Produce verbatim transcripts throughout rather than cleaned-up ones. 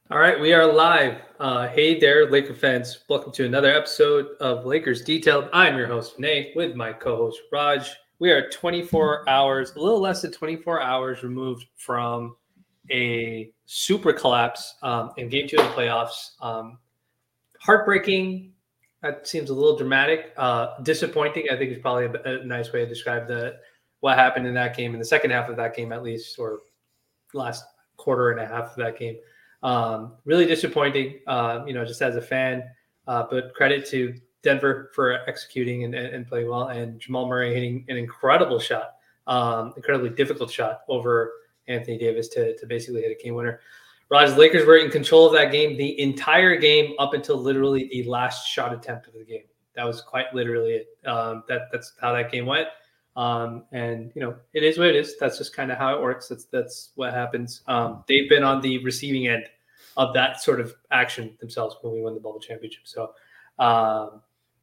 All right, we are live. Uh, hey there, Laker fans. Welcome to another episode of Lakers Detailed. I'm your host, Nate, with my co host, Raj. We are twenty-four hours, a little less than twenty-four hours removed from a super collapse um, in game two of the playoffs. Um, heartbreaking. That seems a little dramatic. Uh, disappointing, I think, is probably a, a nice way to describe the what happened in that game, in the second half of that game, at least, or last quarter and a half of that game. Um, really disappointing, uh, you know, just as a fan. Uh, but credit to Denver for executing and, and, playing well, and Jamal Murray hitting an incredible shot, um, incredibly difficult shot over Anthony Davis to, to basically hit a game winner. Raj, Lakers were in control of that game the entire game up until literally the last shot attempt of the game. That was quite literally it. Um, that that's how that game went. Um, and you know, it is what it is. That's just kind of how it works. That's that's what happens. Um, they've been on the receiving end of that sort of action themselves when we won the bubble championship. So um,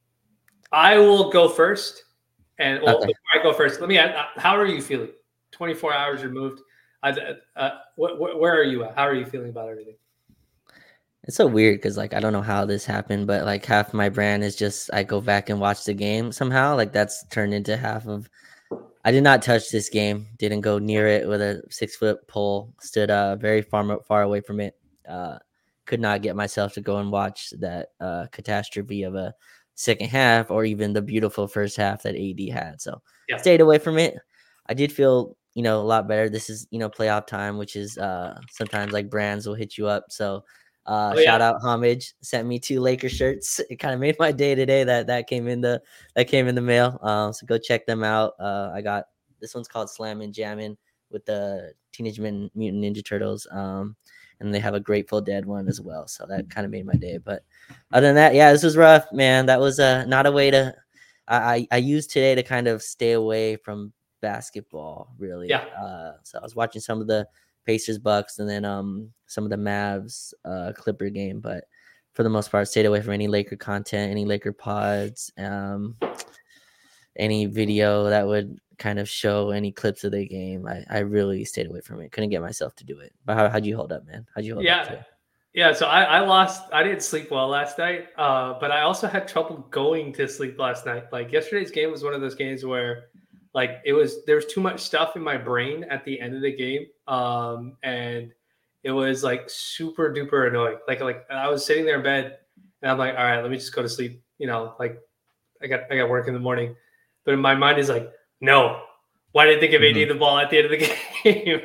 I will go first. And well, Okay. before I go first, let me add, how are you feeling? twenty-four hours removed. I, uh, wh- wh- where are you at? How are you feeling about everything? It's so weird because like I don't know how this happened, but like half my brand is just I go back and watch the game somehow. Like that's turned into half of I did not touch this game, didn't go near it with a six foot pole, stood uh very far far away from it. Uh could not get myself to go and watch that uh catastrophe of a second half or even the beautiful first half that A D had. So Yeah. stayed away from it. I did feel, you know, a lot better. This is, you know, playoff time, which is uh sometimes like brands will hit you up. So uh Oh yeah. shout out Homage sent me two Laker shirts. It kind of made my day today that that came in the that came in the mail. Um so go check them out. Uh I got this one's called Slammin' Jammin' with the Teenage Mutant Ninja Turtles. Um and they have a Grateful Dead one as well. So that kind of made my day. But other than that, yeah, this was rough, man. That was uh not a way to I I, I used today to kind of stay away from basketball, really. Yeah. Uh so I was watching some of the Pacers Bucks and then um some of the Mavs uh Clipper game, but for the most part stayed away from any Laker content, any Laker pods, um any video that would kind of show any clips of the game. I, I really stayed away from it. Couldn't get myself to do it. But how how'd you hold up, man? How'd you hold up Yeah. today? Yeah, so I, I lost. I didn't sleep well last night, uh, but I also had trouble going to sleep last night. Like yesterday's game was one of those games where, like, it was there was too much stuff in my brain at the end of the game, um, and it was like super duper annoying. Like like I was sitting there in bed, and I'm like, all right, let me just go to sleep. You know, like I got I got work in the morning, but in my mind is like, no, why did they give A D Mm-hmm. the ball at the end of the game?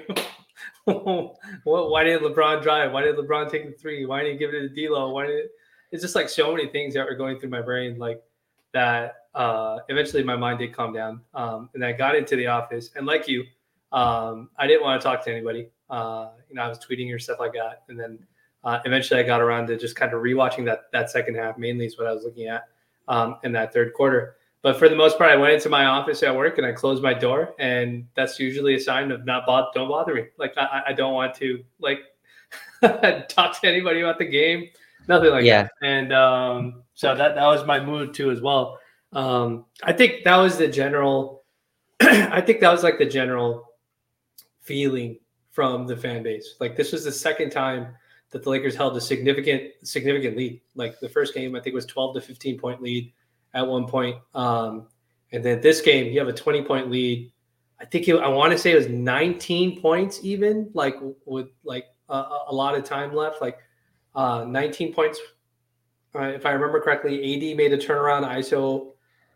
Why did LeBron drive? Why did LeBron take the three? Why did he give it to D'Lo? Why did it, it's just like so many things that were going through my brain, like that. Uh, eventually, my mind did calm down, um, and I got into the office. And like you, um, I didn't want to talk to anybody. Uh, you know, I was tweeting or stuff like that, and then uh, eventually, I got around to just kind of rewatching that that second half. Mainly is what I was looking at um, in that third quarter. But for the most part, I went into my office at work and I closed my door, and that's usually a sign of not bother, don't bother me. Like I, I don't want to like talk to anybody about the game, nothing like Yeah. that. And um, so that that was my mood too as well. Um, I think that was the general. I think that was like the general feeling from the fan base. Like this was the second time that the Lakers held a significant significant lead. Like the first game, I think was twelve to fifteen point lead at one point. Um, and then this game, you have a twenty point lead. I think it, I want to say it was nineteen points even, like with like a, a lot of time left, like uh, nineteen points. Uh, if I remember correctly, A D made a turnaround I S O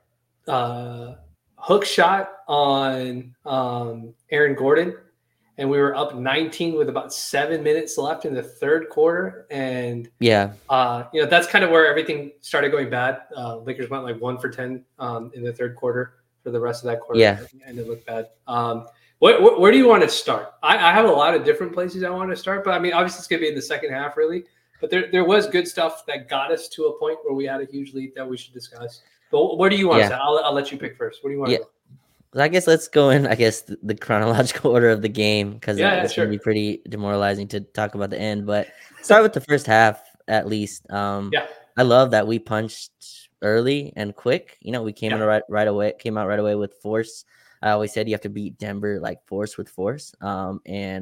uh, hook shot on um, Aaron Gordon, and we were up nineteen with about seven minutes left in the third quarter. And Yeah. uh, you know that's kind of where everything started going bad. Uh, Lakers went like one for ten um, in the third quarter for the rest of that quarter, Yeah. and it looked bad. Um, what, what, where do you want to start? I, I have a lot of different places I want to start, but I mean, obviously it's going to be in the second half, really. But there, there was good stuff that got us to a point where we had a huge lead that we should discuss. But where do you want to Yeah. start? I'll, I'll let you pick first. Where do you want to Yeah. go? I guess let's go in, I guess, the, the chronological order of the game because uh, Yeah, yeah, it's going to sure. be pretty demoralizing to talk about the end. But start with the first half, at least. Um, Yeah, I love that we punched early and quick. You know, we came in yeah, right, right away, came out right away with force. I always said you have to beat Denver like force with force. Um, and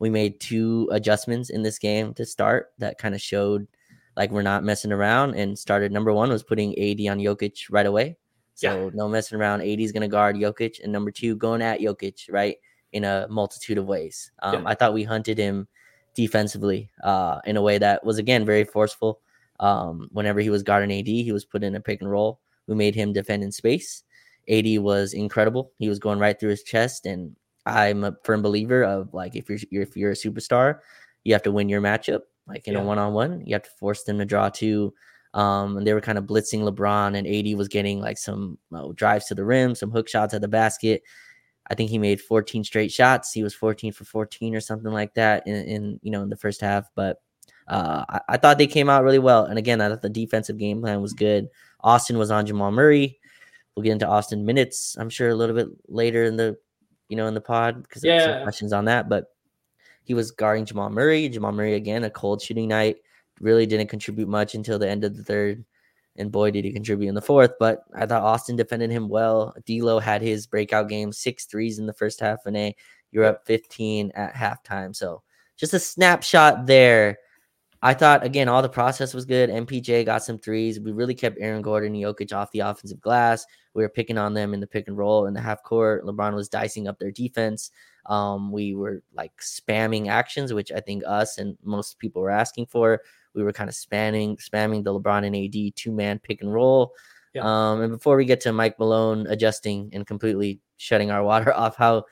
we made two adjustments in this game to start that kind of showed like we're not messing around, and started. Number one was putting A D on Jokic right away. So Yeah. no messing around. A D is going to guard Jokic. And number two, going at Jokic, right, in a multitude of ways. Um, Yeah. I thought we hunted him defensively uh, in a way that was, again, very forceful. Um, whenever he was guarding A D, he was put in a pick and roll. We made him defend in space. A D was incredible. He was going right through his chest. And I'm a firm believer of, like, if you're, you're if you're a superstar, you have to win your matchup. Like in Yeah. a one-on-one, you have to force them to draw two. Um, and they were kind of blitzing LeBron, and A D was getting like some uh, drives to the rim, some hook shots at the basket. I think he made fourteen straight shots. He was fourteen for fourteen or something like that in, in you know, in the first half. But uh, I, I thought they came out really well. And again, I thought the defensive game plan was good. Austin was on Jamal Murray. We'll get into Austin minutes, I'm sure, a little bit later in the, you know, in the pod, because Yeah. some questions on that. But he was guarding Jamal Murray. Jamal Murray, again, a cold shooting night. Really didn't contribute much until the end of the third. And boy, did he contribute in the fourth. But I thought Austin defended him well. D'Lo had his breakout game, six threes in the first half. And a, you're up fifteen at halftime. So just a snapshot there. I thought, again, all the process was good. M P J got some threes. We really kept Aaron Gordon and Jokic off the offensive glass. We were picking on them in the pick and roll in the half court. LeBron was dicing up their defense. Um, we were like spamming actions, which I think us and most people were asking for. We were kind of spamming, spamming the LeBron and A D two-man pick and roll. Yeah. Um, and before we get to Mike Malone adjusting and completely shutting our water off, how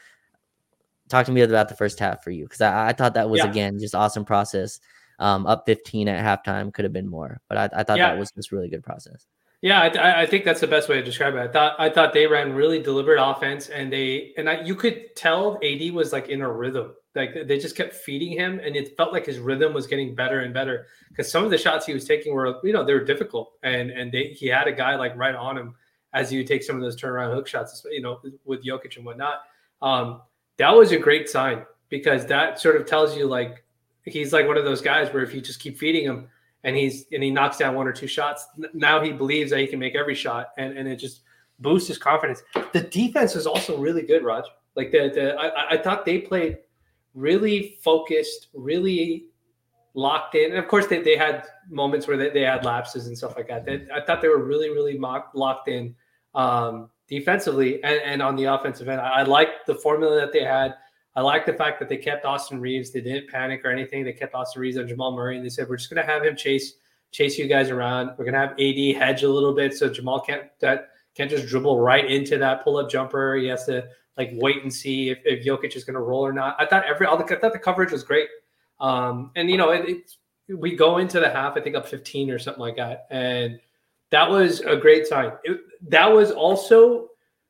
talk to me about the first half for you, because I, I thought that was, yeah. again, just awesome process. Um, up fifteen at halftime, could have been more, but I, I thought yeah. that was just really good process. Yeah, I, I think that's the best way to describe it. I thought I thought they ran really deliberate offense, and they and I, you could tell A D was like in a rhythm. Like they just kept feeding him, and it felt like his rhythm was getting better and better, because some of the shots he was taking were, you know, they were difficult, and and they, he had a guy like right on him as you take some of those turnaround hook shots, you know, with Jokic and whatnot. Um, that was a great sign, because that sort of tells you like he's like one of those guys where if you just keep feeding him and he's and he knocks down one or two shots, now he believes that he can make every shot, and, and it just boosts his confidence. The defense was also really good, Raj. Like the, the I, I thought they played really focused, really locked in. And of course, they, they had moments where they, they had lapses and stuff like that. They, I thought they were really, really mock, locked in um, defensively and, and on the offensive end. I, I liked the formula that they had. I like the fact that they kept Austin Reeves. They didn't panic or anything. They kept Austin Reeves on Jamal Murray, and they said, we're just going to have him chase chase you guys around. We're going to have A D hedge a little bit so Jamal can't that can't just dribble right into that pull-up jumper. He has to like wait and see if, if Jokic is going to roll or not. I thought every all the I thought the coverage was great. Um, and, you know, it, it, we go into the half, I think up fifteen or something like that, and that was a great sign. It, that was also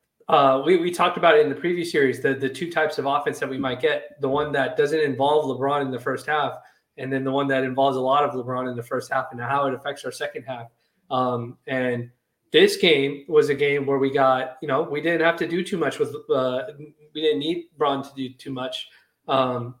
Uh, we, we talked about it in the previous series, the, the two types of offense that we might get, the one that doesn't involve LeBron in the first half, and then the one that involves a lot of LeBron in the first half, and how it affects our second half. Um, and this game was a game where we got, you know, we didn't have to do too much with, uh, we didn't need LeBron to do too much um,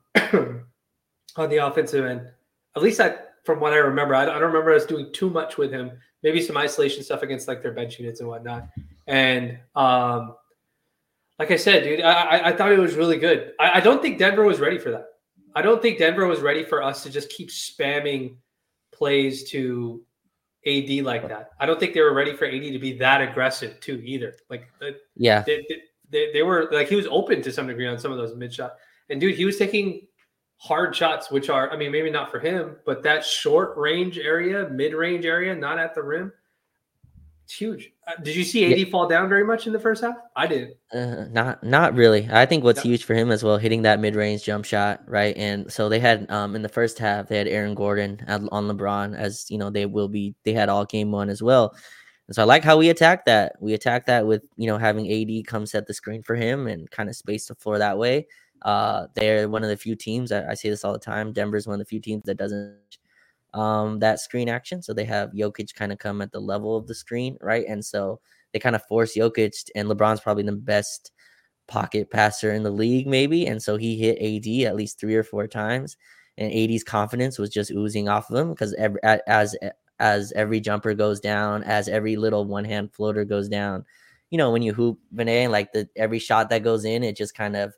on the offensive end. At least I, from what I remember, I don't, I don't remember us doing too much with him. Maybe some isolation stuff against like their bench units and whatnot. And, um, like I said, dude, I, I thought it was really good. I, I don't think Denver was ready for that. I don't think Denver was ready for us to just keep spamming plays to A D like that. I don't think they were ready for A D to be that aggressive too either. Like, yeah, they, they, they were like, he was open to some degree on some of those mid shots. And dude, he was taking hard shots, which are, I mean, maybe not for him, but that short range area, mid range area, not at the rim. It's huge. Uh, did you see A D yeah. fall down very much in the first half? I didn't. Uh, not not really. I think what's yeah. huge for him as well, hitting that mid-range jump shot, right? And so they had um in the first half, they had Aaron Gordon on LeBron, as you know, they will be. They had all game one as well. And so I like how we attacked that. We attacked that with, you know, having A D come set the screen for him and kind of space the floor that way. Uh, they're one of the few teams. I, I say this all the time. Denver's one of the few teams that doesn't. Um, that screen action. So they have Jokic kind of come at the level of the screen, right? And so they kind of force Jokic, and LeBron's probably the best pocket passer in the league, maybe. And so he hit A D at least three or four times, and A D's confidence was just oozing off of him, because every, as as every jumper goes down, as every little one hand floater goes down, you know, when you hoop, Vinay, like the every shot that goes in, it just kind of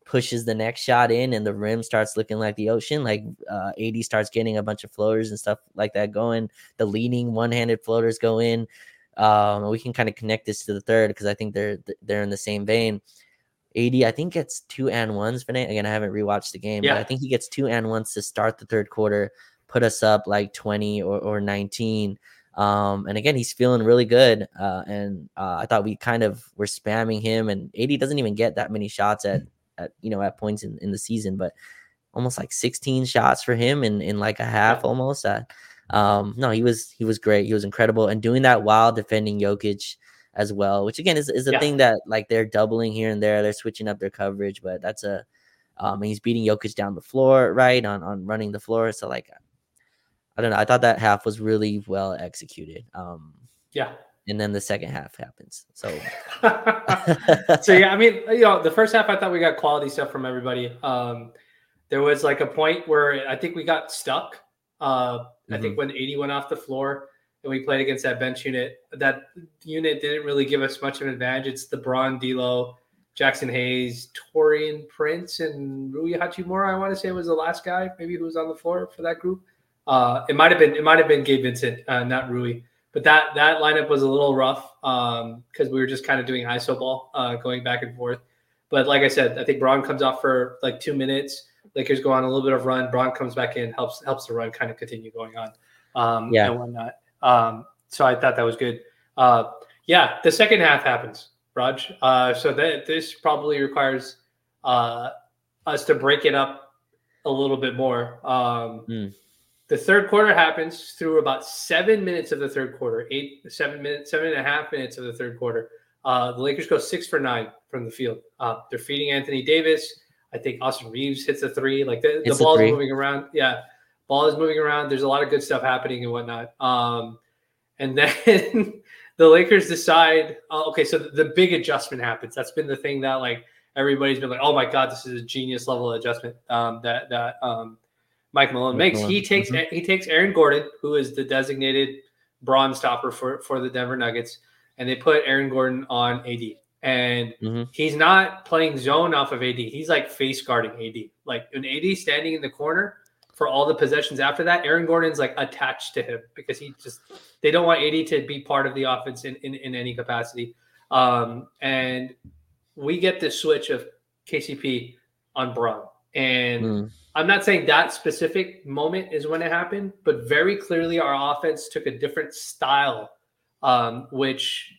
pushes the next shot in and the rim starts looking like the ocean, like uh, A D starts getting a bunch of floaters and stuff like that going. The leaning one-handed floaters go in. Um, we can kind of connect this to the third because I think they're they're in the same vein. A D, I think, gets two and ones for Nate. Again, I haven't rewatched the game, Yeah. but I think he gets two and ones to start the third quarter, put us up like twenty or, or nineteen. Um, and again, he's feeling really good. Uh, and uh, I thought we kind of were spamming him, and A D doesn't even get that many shots at, at you know, at points in, in the season, but almost like sixteen shots for him in, in like a half yeah. almost. Uh, um, no, he was, he was great. He was incredible. And doing that while defending Jokic as well, which again is, is a yeah. thing that like they're doubling here and there. They're switching up their coverage, but that's a, um, and he's beating Jokic down the floor, right, on, on running the floor. So like, I don't know. I thought that half was really well executed. Um, yeah. And then the second half happens. So, so yeah, I mean, you know, the first half, I thought we got quality stuff from everybody. Um, there was like a point where I think we got stuck. Uh, mm-hmm. I think when A D went off the floor and we played against that bench unit, that unit didn't really give us much of an advantage. It's the LeBron, D'Lo, Jackson Hayes, Torian Prince, and Rui Hachimura. I want to say was the last guy maybe who was on the floor for that group. Uh, it might have been it might have been Gabe Vincent, uh, not Rui. But that that lineup was a little rough because um, we were just kind of doing I S O ball, uh, going back and forth. But like I said, I think Braun comes off for like two minutes. Lakers go on a little bit of run. Braun comes back in, helps helps the run kind of continue going on, um, yeah. and whatnot. Um, so I thought that was good. Uh, yeah, the second half happens, Raj. Uh, so that this probably requires uh, us to break it up a little bit more. Um, mm. The third quarter happens through about seven minutes of the third quarter, eight, seven minutes, seven and a half minutes of the third quarter. Uh, the Lakers go six for nine from the field. Uh, they're feeding Anthony Davis. I think Austin Reeves hits a three. Like the, the ball is moving around. Yeah, ball is moving around. There's a lot of good stuff happening and whatnot. Um, and then the Lakers decide, uh, okay, so the, the big adjustment happens. That's been the thing that like everybody's been like, oh my God, this is a genius level adjustment um, that that um, Mike Malone makes. He takes mm-hmm. he takes Aaron Gordon, who is the designated Braun stopper for, for the Denver Nuggets, and they put Aaron Gordon on A D. And mm-hmm. he's not playing zone off of A D. He's like face guarding A D. Like an A D standing in the corner for all the possessions after that, Aaron Gordon's like attached to him because he just they don't want A D to be part of the offense in, in, in any capacity. Um, and we get this switch of K C P on Braun. And mm. I'm not saying that specific moment is when it happened, but very clearly our offense took a different style, um, which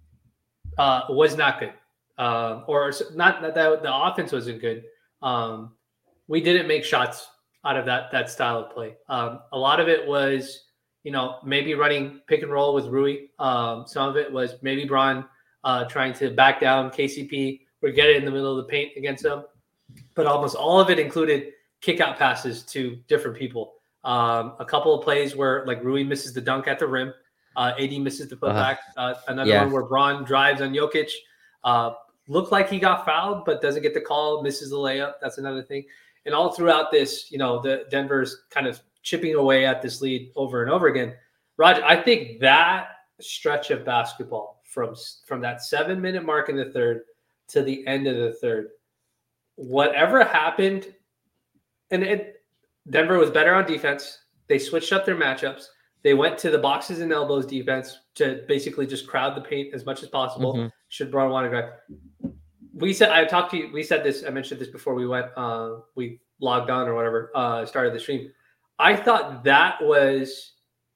uh, was not good. Uh, or not that the offense wasn't good. Um, we didn't make shots out of that that style of play. Um, a lot of it was, you know, maybe running pick and roll with Rui. Um, some of it was maybe Braun uh, trying to back down K C P or get it in the middle of the paint against him. But almost all of it included kick out passes to different people. Um, a couple of plays where like Rui misses the dunk at the rim. Uh, A D misses the putback. Uh, another yeah. one where Braun drives on Jokic. Uh, looked like he got fouled, but doesn't get the call, misses the layup. That's another thing. And all throughout this, you know, the Denver's kind of chipping away at this lead over and over again. Raj, I think that stretch of basketball from, from that seven minute mark in the third to the end of the third, whatever happened, and it, Denver was better on defense. They switched up their matchups. They went to the boxes and elbows defense to basically just crowd the paint as much as possible. Mm-hmm. Should Braun want to go? We said, I talked to you, we said this, I mentioned this before we went, uh, we logged on or whatever, uh, started the stream. I thought that was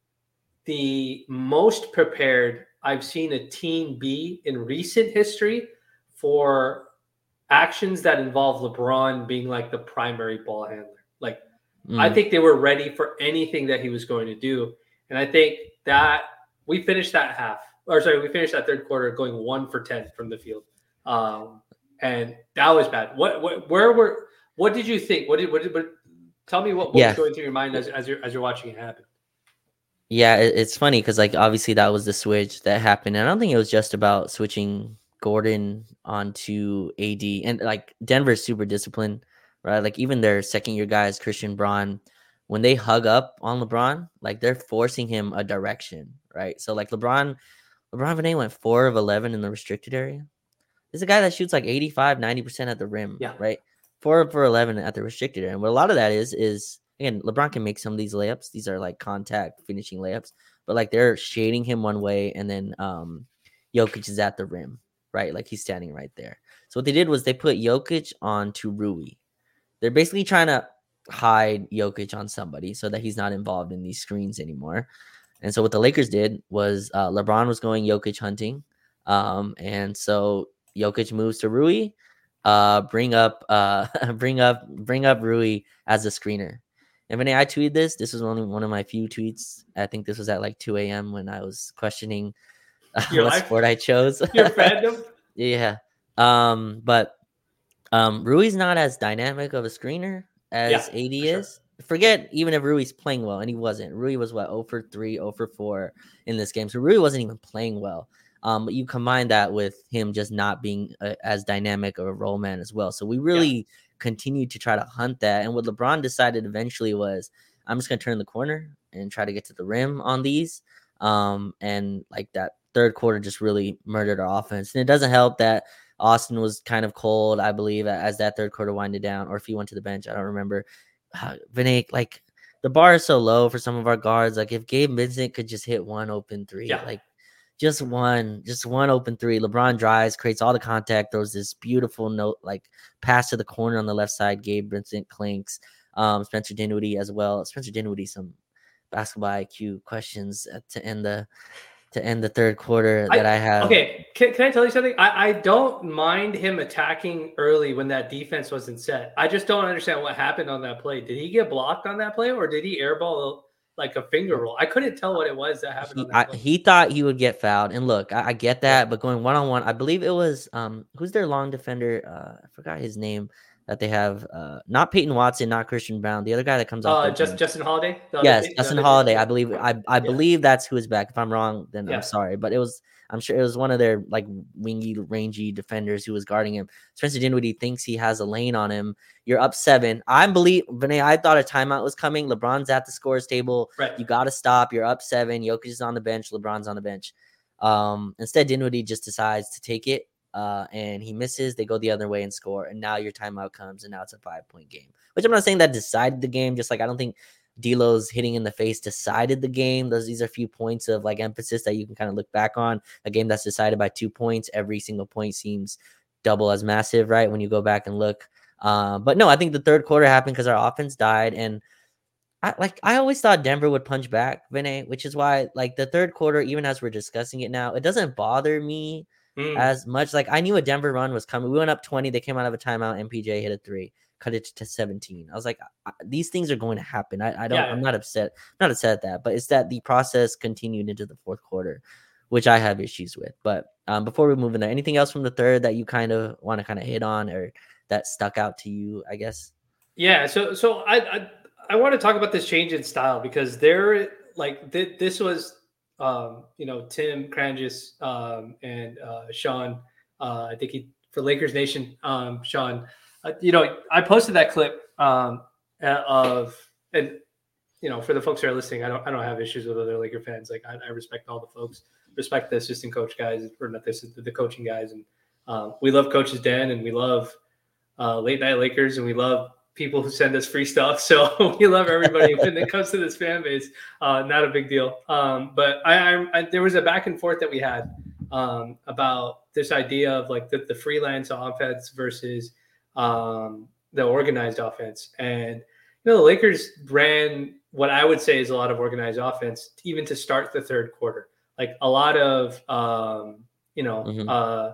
the most prepared I've seen a team be in recent history for actions that involve LeBron being like the primary ball handler. Like, mm. I think they were ready for anything that he was going to do. And I think that we finished that half, or sorry, we finished that third quarter going one for ten from the field. Um, and that was bad. What, what, where were, what did you think? What did, what did, what, tell me what, what yeah. was going through your mind as, as you're, as you're watching it happen? Yeah, it, it's funny because like, obviously that was the switch that happened. And I don't think it was just about switching Gordon onto A D, and like Denver's super disciplined, right? Like even their second year guys, Christian Braun, when they hug up on LeBron, like they're forcing him a direction, right? So like LeBron, LeBron Vinay went four of eleven in the restricted area. This is a guy that shoots like eighty-five, ninety percent at the rim, yeah. right? four for eleven at the restricted area. And what a lot of that is is again, LeBron can make some of these layups. These are like contact finishing layups, but like they're shading him one way, and then um, Jokic is at the rim, right? Like he's standing right there. So what they did was they put Jokic onto Rui. They're basically trying to hide Jokic on somebody so that he's not involved in these screens anymore. And so what the Lakers did was uh, LeBron was going Jokic hunting, um, and so Jokic moves to Rui. Uh, bring up, uh, bring up, bring up Rui as a screener. And when I tweeted this, this was only one of my few tweets. I think this was at like two a.m. when I was questioning uh, what life? sport I chose. Your fandom? Yeah. Um, but um, Rui's not as dynamic of a screener as yeah, A D is. Sure. Forget even if Rui's playing well, and he wasn't. Rui was what zero for three, zero for four in this game. So Rui wasn't even playing well. Um, but you combine that with him just not being a, as dynamic of a role man as well. So we really yeah. continued to try to hunt that. And what LeBron decided eventually was, I'm just going to turn the corner and try to get to the rim on these. Um, and like that third quarter just really murdered our offense. And it doesn't help that Austin was kind of cold, I believe, as that third quarter winded down, or if he went to the bench, I don't remember. Uh, Vinay, like the bar is so low for some of our guards. Like if Gabe Vincent could just hit one open three, yeah. like just one, just one open three. LeBron drives, creates all the contact, throws this beautiful note, like pass to the corner on the left side. Gabe Vincent clinks. Um, Spencer Dinwiddie as well. Spencer Dinwiddie, some basketball I Q questions to end the to end the third quarter that I, I have. Okay, can, can I tell you something? I, I don't mind him attacking early when that defense wasn't set. I just don't understand what happened on that play. Did he get blocked on that play, or did he airball like a finger roll? I couldn't tell what it was that happened he, on that play. I, he thought he would get fouled. And look, I, I get that, but going one-on-one, I believe it was, um, who's their long defender? Uh, I forgot his name that they have. Uh, not Peyton Watson, not Christian Brown. The other guy that comes off. Uh, just Justin Holiday? Yes, other, Justin Holiday. I believe I, I yeah. believe that's who is back. If I'm wrong, then yeah. I'm sorry. But it was, I'm sure it was one of their like wingy, rangy defenders who was guarding him. Spencer Dinwiddie thinks he has a lane on him. You're up seven. I believe, Vinay, I thought a timeout was coming. LeBron's at the scores table. Right. You got to stop. You're up seven. Jokic is on the bench. LeBron's on the bench. Um, instead, Dinwiddie just decides to take it. Uh, and he misses. They go the other way and score. And now your timeout comes, and now it's a five-point game. Which I'm not saying that decided the game. Just like I don't think D'Lo's hitting in the face decided the game. Those these are a few points of like emphasis that you can kind of look back on. A game that's decided by two points. Every single point seems double as massive, right? When you go back and look. Uh, but no, I think the third quarter happened because our offense died. And I like I always thought Denver would punch back, Vinay, which is why like the third quarter, even as we're discussing it now, it doesn't bother me mm. as much. Like I knew a Denver run was coming. We went up twenty. They came out of a timeout. M P J hit a three. Cut it to seventeen. I was like, these things are going to happen. I, I don't, yeah. I'm not upset, I'm not upset at that, but it's that the process continued into the fourth quarter, which I have issues with. But um, before we move in there, anything else from the third that you kind of want to kind of hit on or that stuck out to you, I guess? Yeah. So, so I, I, I want to talk about this change in style because there, like th- this was, um, you know, Tim Krangis um, and uh, Sean, uh, I think he, for Lakers Nation, um, Sean, Uh, you know, I posted that clip um, of, and you know, for the folks who are listening, I don't, I don't have issues with other Laker fans. Like, I, I respect all the folks, respect the assistant coach guys, or not this, the coaching guys, and uh, we love Coach's Den, and we love uh, late night Lakers, and we love people who send us free stuff. So we love everybody when it comes to this fan base. Uh, not a big deal. Um, but I, I, I, there was a back and forth that we had um, about this idea of like the, the freelance offense versus Um, the organized offense. And, you know, the Lakers ran what I would say is a lot of organized offense, even to start the third quarter. Like a lot of, um, you know, mm-hmm. uh,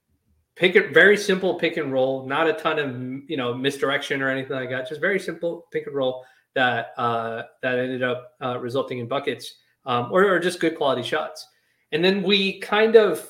pick it, very simple pick and roll, not a ton of, you know, misdirection or anything like that. Just very simple pick and roll that, uh, that ended up uh, resulting in buckets um, or, or just good quality shots. And then we kind of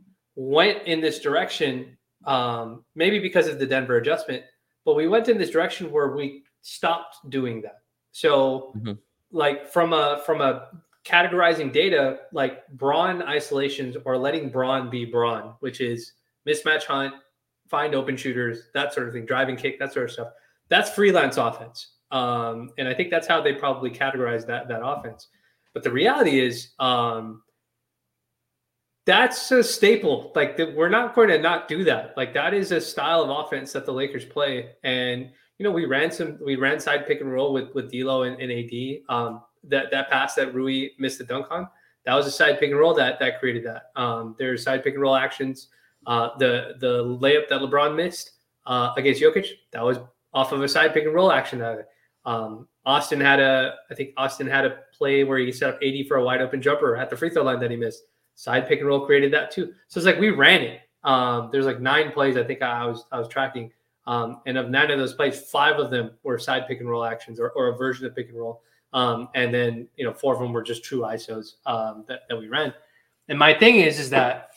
went in this direction Um, maybe because of the Denver adjustment, but we went in this direction where we stopped doing that. So mm-hmm. like from a, from a categorizing data, like Braun isolations or letting Braun be Braun, which is mismatch hunt, find open shooters, that sort of thing, driving kick, that sort of stuff. That's freelance offense. Um, and I think that's how they probably categorize that, that offense. But the reality is, um, that's a staple. Like the, we're not going to not do that. Like that is a style of offense that the Lakers play. And you know, we ran some, we ran side pick and roll with with D'Lo and, and A D. Um, that that pass that Rui missed the dunk on, that was a side pick and roll that that created that. Um, there's side pick and roll actions. Uh, the the layup that LeBron missed uh, against Jokic, that was off of a side pick and roll action. That um, Austin had a, I think Austin had a play where he set up A D for a wide open jumper at the free throw line that he missed. Side pick and roll created that too. So it's like we ran it. Um, there's like nine plays I think I was I was tracking. Um, and of nine of those plays, five of them were side pick and roll actions or, or a version of pick and roll. Um, and then, you know, four of them were just true I S Os um, that, that we ran. And my thing is, is that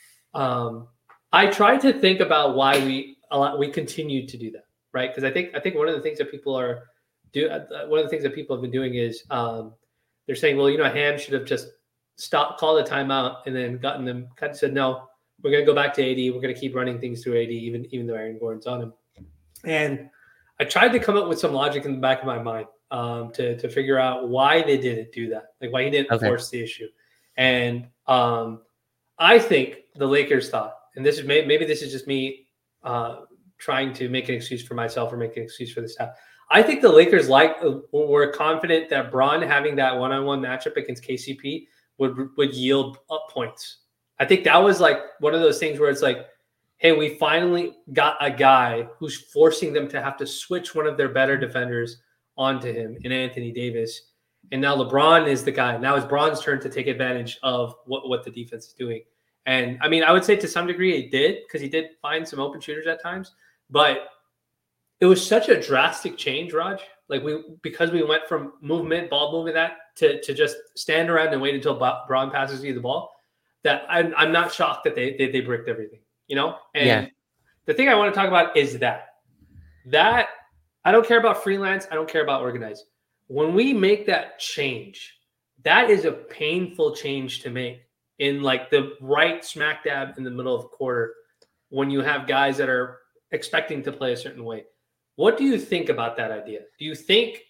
um, I tried to think about why we we continued to do that, right? Because I think I think one of the things that people are do uh, one of the things that people have been doing is um, they're saying, well, you know, Ham should have just stopped, called a timeout, and then gotten them. Kind of said, no, we're going to go back to A D. We're going to keep running things through A D, even even though Aaron Gordon's on him. And I tried to come up with some logic in the back of my mind um, to to figure out why they didn't do that, like why he didn't okay. force the issue. And um, I think the Lakers thought, and this is maybe, maybe this is just me uh, trying to make an excuse for myself or make an excuse for the staff. I think the Lakers like were confident that Bron having that one-on-one matchup against K C P would would yield up points. I think that was like one of those things where it's like, hey, we finally got a guy who's forcing them to have to switch one of their better defenders onto him in Anthony Davis. And now LeBron is the guy. Now it's Bron's turn to take advantage of what, what the defense is doing. And I mean, I would say to some degree it did, because he did find some open shooters at times, but it was such a drastic change, Raj. Like we, because we went from movement, ball movement, that to, to just stand around and wait until Bron passes you the ball, that I'm, I'm not shocked that they, they, they bricked everything, you know? And yeah. The thing I want to talk about is that, that I don't care about freelance. I don't care about organized. When we make that change, that is a painful change to make in like the right smack dab in the middle of the quarter when you have guys that are expecting to play a certain way. What do you think about that idea? Do you think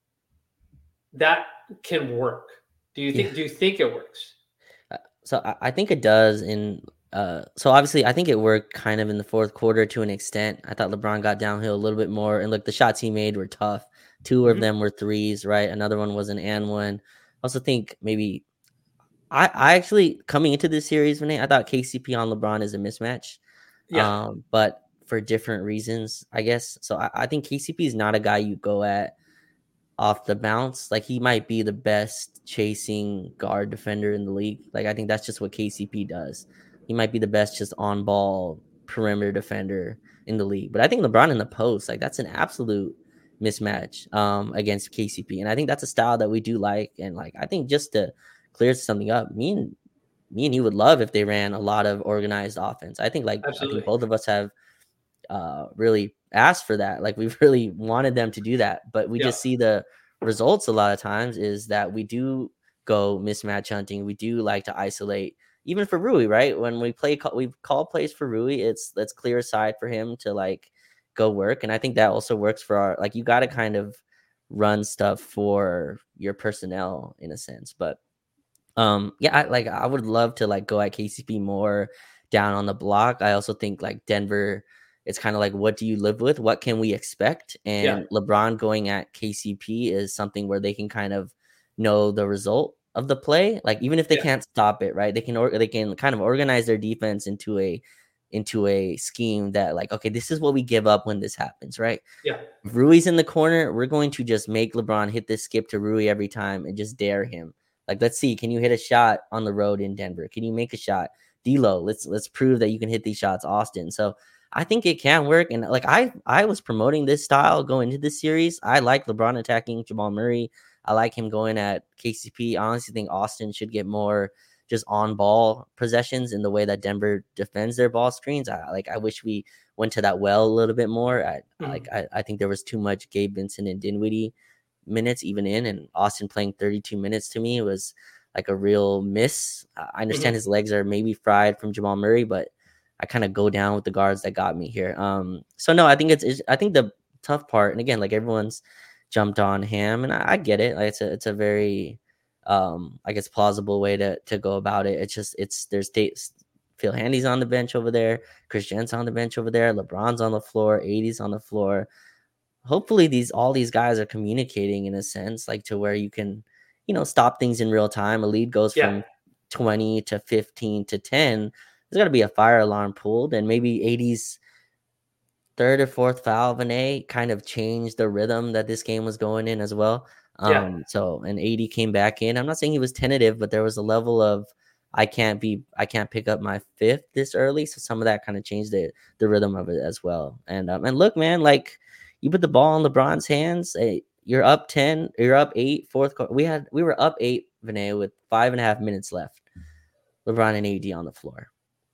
that can work? Do you think, yeah. do you think it works? So I think it does. In uh, so obviously I think it worked kind of in the fourth quarter to an extent. I thought LeBron got downhill a little bit more, and look, the shots he made were tough. Two mm-hmm. of them were threes, right? Another one was an and one. I also think maybe I, I actually coming into this series, Vinay, I thought K C P on LeBron is a mismatch. Yeah. Um, but for different reasons, I guess. So I, I think K C P is not a guy you go at off the bounce. Like he might be the best chasing guard defender in the league. Like I think that's just what K C P does. He might be the best just on ball perimeter defender in the league. But I think LeBron in the post, like that's an absolute mismatch um, against K C P. And I think that's a style that we do like. And like I think just to clear something up, me and me and you would love if they ran a lot of organized offense. I think like Absolutely. I think both of us have uh, really asked for that. Like we've really wanted them to do that, but we yeah. just see the results a lot of times is that we do go mismatch hunting. We do like to isolate, even for Rui, right? When we play, we call plays for Rui. It's let's clear a side for him to like go work. And I think that also works for our, like, you got to kind of run stuff for your personnel in a sense. But um, yeah, I, like I would love to like go at K C P more down on the block. I also think like Denver, it's kind of like, what do you live with? What can we expect? And yeah. LeBron going at K C P is something where they can kind of know the result of the play. Like even if they yeah. can't stop it, right? They can or they can kind of organize their defense into a into a scheme that like, okay, this is what we give up when this happens, right? Yeah. If Rui's in the corner, we're going to just make LeBron hit this skip to Rui every time and just dare him. Like, let's see, can you hit a shot on the road in Denver? Can you make a shot? D'Lo, let's let's prove that you can hit these shots, Austin. So I think it can work. And like I I was promoting this style going into this series. I like LeBron attacking Jamal Murray. I like him going at K C P. I honestly think Austin should get more just on ball possessions in the way that Denver defends their ball screens. I like I wish we went to that well a little bit more. I mm-hmm. like I, I think there was too much Gabe Vincent and Dinwiddie minutes even in, and Austin playing thirty-two minutes to me was like a real miss. I understand mm-hmm. his legs are maybe fried from Jamal Murray, but I kind of go down with the guards that got me here. Um, so no, I think it's, it's I think the tough part, and again, like everyone's jumped on Ham, and I, I get it. Like it's a it's a very um, I guess plausible way to to go about it. It's just it's there's dates. Phil Handy's on the bench over there. Chris Gent's on the bench over there. LeBron's on the floor. eighty's on the floor. Hopefully these all these guys are communicating in a sense, like to where you can, you know, stop things in real time. A lead goes Yeah. from twenty to fifteen to ten. There's got to be a fire alarm pulled, and maybe eighty's third or fourth foul of an A kind of changed the rhythm that this game was going in as well. Um, Yeah. So an eighty came back in. I'm not saying he was tentative, but there was a level of I can't be I can't pick up my fifth this early. So some of that kind of changed the the rhythm of it as well. And um, and look, man, like you put the ball in LeBron's hands. eh, You're up ten. You're up eight. Fourth quarter. We had we were up eight, Vinay, with five and a half minutes left. LeBron and A D on the floor.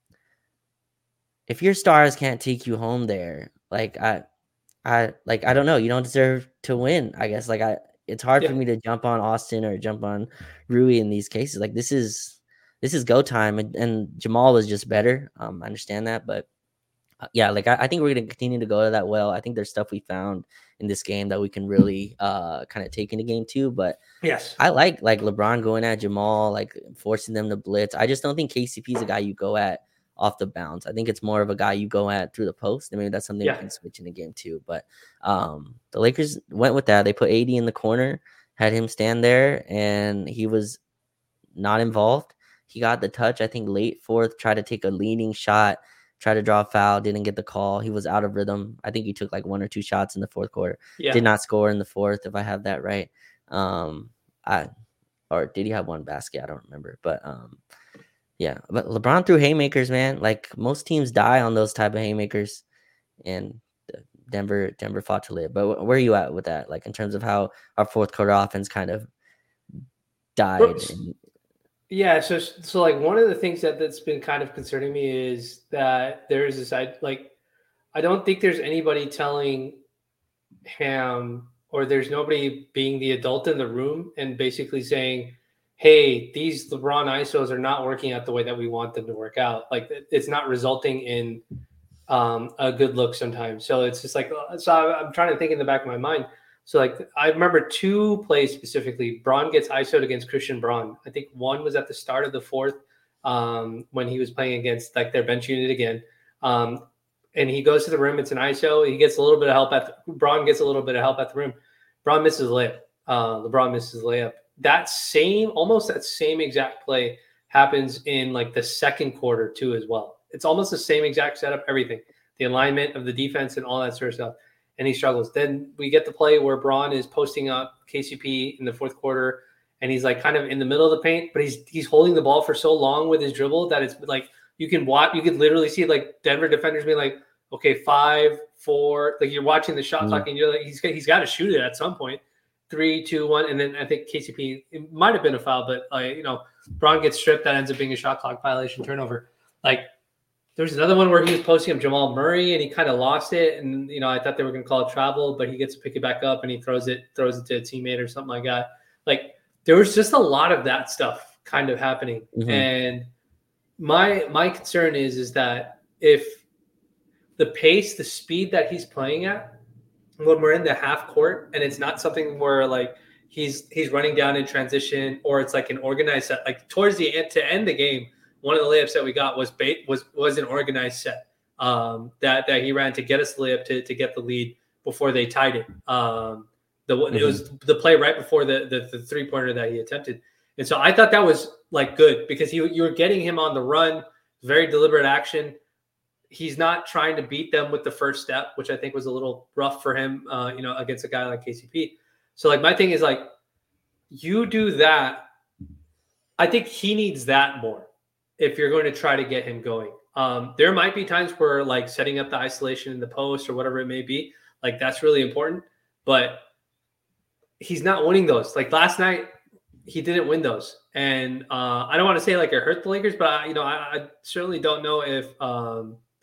If your stars can't take you home there, like I, I like I don't know. You don't deserve to win. I guess like I. It's hard Yeah. for me to jump on Austin or jump on Rui in these cases. Like this is this is go time, and, and Jamal was just better. Um, I understand that, but uh, yeah, like I, I think we're gonna continue to go to that well. I think there's stuff we found in this game that we can really uh kind of take into game two. But Yes. I like like LeBron going at Jamal, like forcing them to blitz. I just don't think K C P is a guy you go at off the bounce. I think it's more of a guy you go at through the post. I mean, that's something Yeah. we can switch in the game too. But um, the Lakers went with that. They put A D in the corner, had him stand there, and he was not involved. He got the touch, I think, late fourth, tried to take a leading shot, tried to draw a foul, didn't get the call. He was out of rhythm. I think he took like one or two shots in the fourth quarter. Yeah. Did not score in the fourth, if I have that right. Um, I or did he have one basket? I don't remember. But um, yeah, but LeBron threw haymakers, man. Like most teams die on those type of haymakers, and Denver, Denver fought to live. But where are you at with that? Like in terms of how our fourth quarter offense kind of died. And, yeah. So, so like one of the things that that's been kind of concerning me is that there is this, I like, I don't think there's anybody telling Ham or there's nobody being the adult in the room and basically saying, hey, these LeBron I S Os are not working out the way that we want them to work out. Like it's not resulting in um, a good look sometimes. So it's just like, so I'm trying to think in the back of my mind. So like, I remember two plays specifically. Braun gets I S O'd against Christian Braun. I think one was at the start of the fourth um, when he was playing against like their bench unit again. Um, and he goes to the rim. It's an I S O. He gets a little bit of help at the, Braun gets a little bit of help at the rim. Braun misses the layup. Uh, LeBron misses the layup. That same, almost that same exact play happens in like the second quarter too as well. It's almost the same exact setup, everything, the alignment of the defense and all that sort of stuff. And he struggles. Then we get the play where Braun is posting up K C P in the fourth quarter, and he's like kind of in the middle of the paint, but he's he's holding the ball for so long with his dribble that it's like you can watch, you could literally see like Denver defenders being like, okay, five, four, like you're watching the shot mm-hmm. clock and you're like, he's he's got to shoot it at some point. Three, two, one, and then I think K C P, it might have been a foul, but like, you know, Braun gets stripped. That ends up being a shot clock violation, turnover. Like, there's another one where he was posting up Jamal Murray and he kind of lost it. And, you know, I thought they were going to call it travel, but he gets to pick it back up and he throws it, throws it to a teammate or something like that. Like, there was just a lot of that stuff kind of happening. Mm-hmm. And my my concern is, is that if the pace, the speed that he's playing at, when we're in the half court and it's not something where like he's he's running down in transition or it's like an organized set, like towards the end to end the game, one of the layups that we got was bait was was an organized set um, that that he ran to get us the layup to to get the lead before they tied it. Um, the mm-hmm. It was the play right before the, the the three pointer that he attempted, and so I thought that was like good because you you were getting him on the run, very deliberate action. He's not trying to beat them with the first step, which I think was a little rough for him, uh, you know, against a guy like K C P. So, like, my thing is, like, you do that. I think he needs that more if you're going to try to get him going. Um, there might be times where, like, setting up the isolation in the post or whatever it may be, like, that's really important. But he's not winning those. Like, last night, he didn't win those. And uh, I don't want to say, like, it hurt the Lakers, but, I, you know, I, I certainly don't know if um, –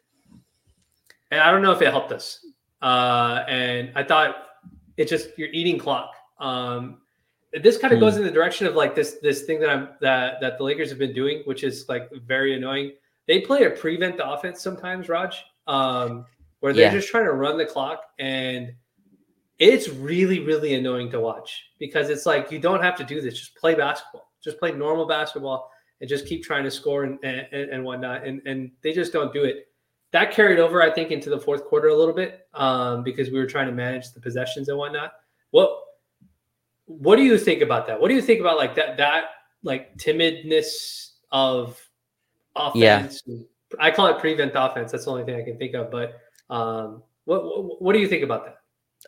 and I don't know if it helped us. Uh, and I thought it's just you're eating clock. Um, this kind of mm. goes in the direction of like this this thing that I'm that that the Lakers have been doing, which is like very annoying. They play a prevent offense sometimes, Raj, um, where they're yeah. just trying to run the clock. And it's really, really annoying to watch because it's like you don't have to do this. Just play basketball. Just play normal basketball and just keep trying to score and and, and whatnot. And and they just don't do it. That carried over, I think, into the fourth quarter a little bit um, because we were trying to manage the possessions and whatnot. What what do you think about that? What do you think about like that that like timidness of offense? Yeah. I call it prevent offense. That's the only thing I can think of. But um, what, what what do you think about that?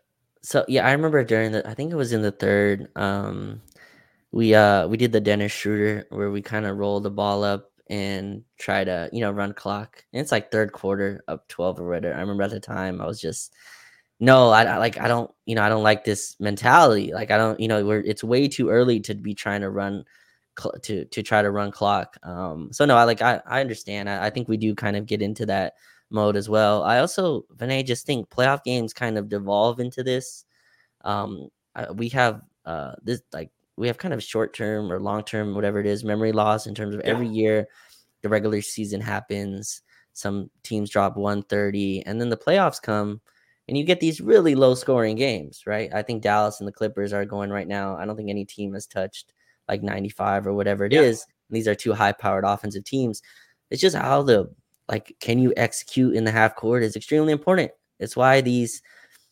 So yeah, I remember during the I think it was in the third, um, we uh we did the Dennis Schroeder where we kind of rolled the ball up and try to, you know, run clock. And it's like third quarter up twelve or whatever. I remember at the time I was just no, I, I like I don't, you know, I don't like this mentality. Like I don't, you know, we're it's way too early to be trying to run cl- to to try to run clock. Um, so no, I like I I understand. I, I think we do kind of get into that mode as well. I also, Vinay, just think playoff games kind of devolve into this. Um, I, we have uh this like we have kind of short term or long term, whatever it is, memory loss in terms of Yeah. every year the regular season happens. Some teams drop one thirty, and then the playoffs come and you get these really low scoring games, right? I think Dallas and the Clippers are going right now. I don't think any team has touched like ninety-five or whatever it Yeah. is. These are two high powered offensive teams. It's just how the like can you execute in the half court is extremely important. It's why these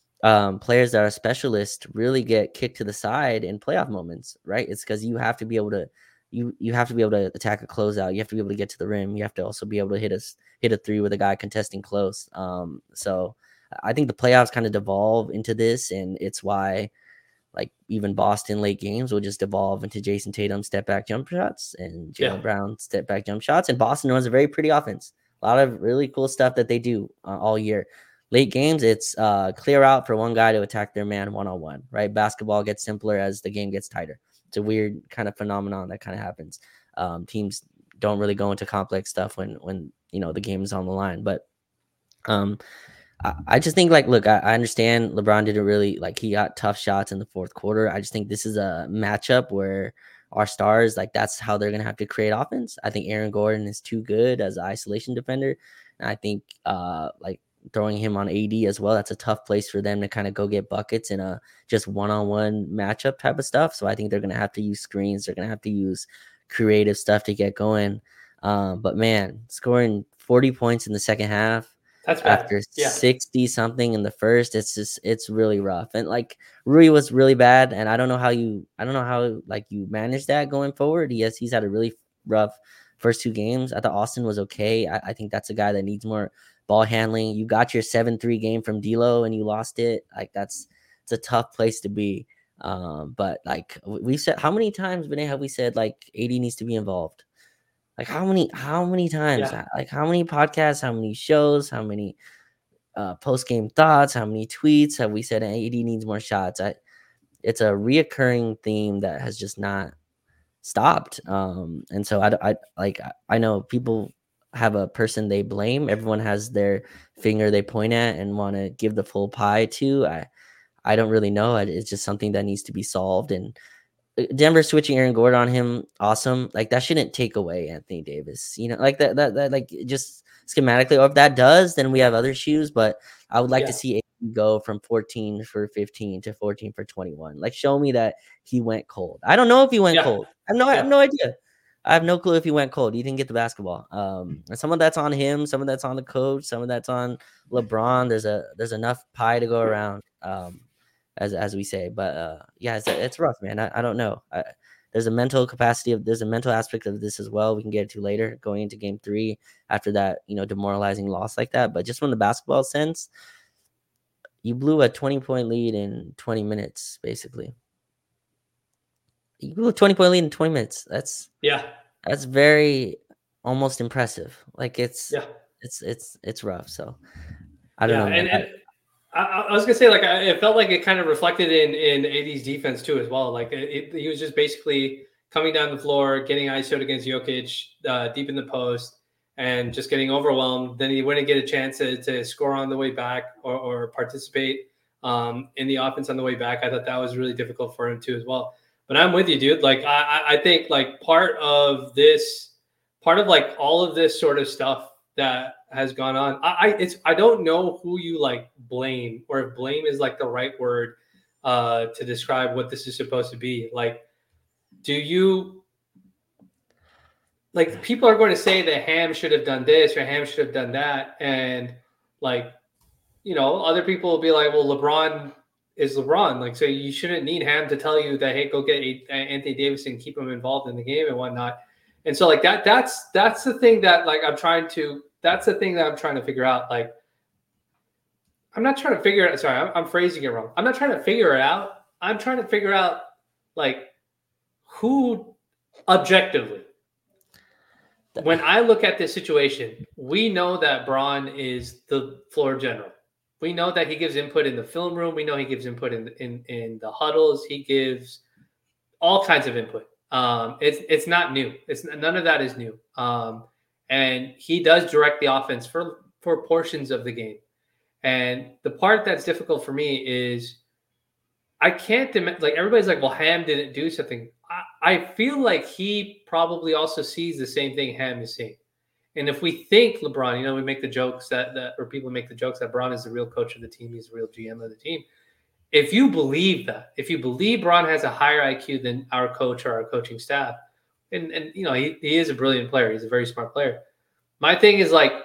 um, players that are specialists really get kicked to the side in playoff moments, right? It's because you have to be able to you you have to be able to attack a closeout. You have to be able to get to the rim. You have to also be able to hit a hit a three with a guy contesting close. Um, so I think the playoffs kind of devolve into this, and it's why like even Boston late games will just evolve into Jason Tatum step back jump shots and Jaylen Yeah. Brown step back jump shots. And Boston runs a very pretty offense. A lot of really cool stuff that they do uh, all year. Late games, it's uh, clear out for one guy to attack their man one on one. Right, basketball gets simpler as the game gets tighter. It's a weird kind of phenomenon that kind of happens. Um, teams don't really go into complex stuff when when you know the game is on the line, but um, I, I just think like, look, I, I understand LeBron didn't really like he got tough shots in the fourth quarter. I just think this is a matchup where our stars like that's how they're gonna have to create offense. I think Aaron Gordon is too good as an isolation defender, and I think uh like throwing him on A D as well, that's a tough place for them to kind of go get buckets in a just one-on-one matchup type of stuff. So I think they're gonna have to use screens. They're gonna have to use creative stuff to get going. Um, but man, scoring forty points in the second half. That's bad. After Yeah. sixty something in the first, it's just it's really rough. And like Rui was really bad, and I don't know how you I don't know how like you manage that going forward. Yes, he's had a really rough first two games. I thought Austin was okay. I, I think that's a guy that needs more ball handling. You got your seven three game from D'Lo and you lost it. Like that's it's a tough place to be. Um, but like we've said, how many times, Vinay, have we said like A D needs to be involved? Like how many, how many times, Yeah. like how many podcasts, how many shows, how many uh, post game thoughts, how many tweets have we said A D needs more shots? I, it's a reoccurring theme that has just not stopped. Um, and so I, I like I know people have a person they blame. Everyone has their finger they point at and want to give the full pie to. I I don't really know. It's just something that needs to be solved. And Denver switching Aaron Gordon on him, awesome. Like that shouldn't take away Anthony Davis. You know, like that, that, that, like just schematically. Or if that does, then we have other shoes. But I would like Yeah. to see A D go from fourteen for fifteen to fourteen for twenty-one. Like show me that he went cold. I don't know if he went Yeah. cold. I have no, I have Yeah. no idea. I have no clue if he went cold. He didn't get the basketball. Um, and some of that's on him. Some of that's on the coach. Some of that's on LeBron. There's a there's enough pie to go around. Um, as as we say, but uh, yeah, it's it's rough, man. I, I don't know. I, there's a mental capacity of there's a mental aspect of this as well. We can get to later going into game three after that, you know, demoralizing loss like that. But just from the basketball sense, you blew a twenty point lead in twenty minutes, basically. You blew a twenty point lead in twenty minutes. That's Yeah. that's very almost impressive. Like it's Yeah. it's it's it's rough. So I don't yeah. know, man. And, and I, I was gonna say, like, I, it felt like it kind of reflected in in A D's defense too, as well. Like, it, it, he was just basically coming down the floor, getting I S O'd against Jokic, uh, deep in the post, and just getting overwhelmed. Then he wouldn't get a chance to, to score on the way back or, or participate um, in the offense on the way back. I thought that was really difficult for him too, as well. But I'm with you, dude. Like, I, I think like part of this, part of like all of this sort of stuff that has gone on. I, I it's I don't know who you like blame or if blame is like the right word uh, to describe what this is supposed to be. Like, do you like people are going to say that Ham should have done this or Ham should have done that, and like, you know, other people will be like, well, LeBron is LeBron. Like, so you shouldn't need Ham to tell you that, hey, go get Anthony Davis and keep him involved in the game and whatnot. And so like that, that's, that's the thing that like, I'm trying to, that's the thing that I'm trying to figure out. Like, I'm not trying to figure it. Sorry, I'm, I'm phrasing it wrong. I'm not trying to figure it out. I'm trying to figure out like who objectively, when I look at this situation, we know that Bron is the floor general. We know that he gives input in the film room. We know he gives input in in, in the huddles. He gives all kinds of input. Um, it's it's not new. It's none of that is new. Um, and he does direct the offense for for portions of the game. And the part that's difficult for me is I can't like everybody's like, well, Ham didn't do something. I, I feel like he probably also sees the same thing Ham is seeing. And if we think LeBron, you know, we make the jokes that, that or people make the jokes that Bron is the real coach of the team, he's the real G M of the team. If you believe that, if you believe Bron has a higher I Q than our coach or our coaching staff, and, and you know, he, he is a brilliant player. He's a very smart player. My thing is like,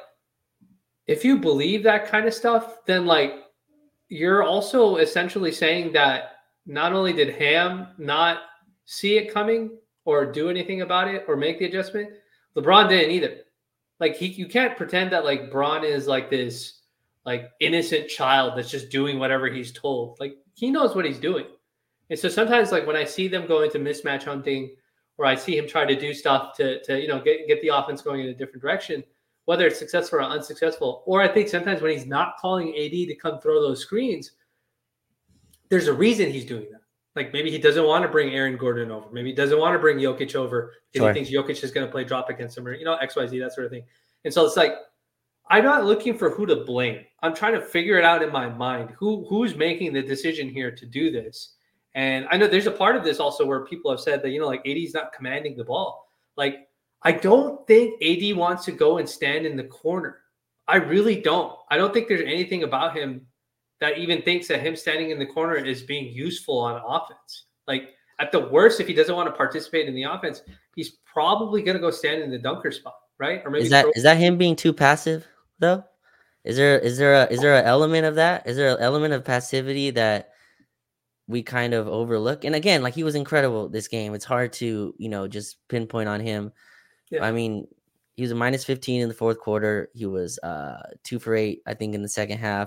if you believe that kind of stuff, then like you're also essentially saying that not only did Ham not see it coming or do anything about it or make the adjustment, LeBron didn't either. Like he, you can't pretend that like Bron is like this like innocent child that's just doing whatever he's told. Like he knows what he's doing. And so sometimes like when I see them go into mismatch hunting or I see him try to do stuff to, to you know, get, get the offense going in a different direction, whether it's successful or unsuccessful, or I think sometimes when he's not calling A D to come throw those screens, there's a reason he's doing that. Like maybe he doesn't want to bring Aaron Gordon over. Maybe he doesn't want to bring Jokic over because sure. he thinks Jokic is going to play drop against him or, you know, X Y Z, that sort of thing. And so it's like, I'm not looking for who to blame. I'm trying to figure it out in my mind. Who Who's making the decision here to do this? And I know there's a part of this also where people have said that, you know, like A D's not commanding the ball. Like, I don't think A D wants to go and stand in the corner. I really don't. I don't think there's anything about him that even thinks that him standing in the corner is being useful on offense. Like at the worst, if he doesn't want to participate in the offense, he's probably going to go stand in the dunker spot, right? Or maybe is that throw- is that him being too passive though? Is there is there a is there an element of that? Is there an element of passivity that we kind of overlook? And again, like he was incredible this game. It's hard to, you know, just pinpoint on him. Yeah. I mean, he was a minus fifteen in the fourth quarter. He was uh, two for eight, I think, in the second half.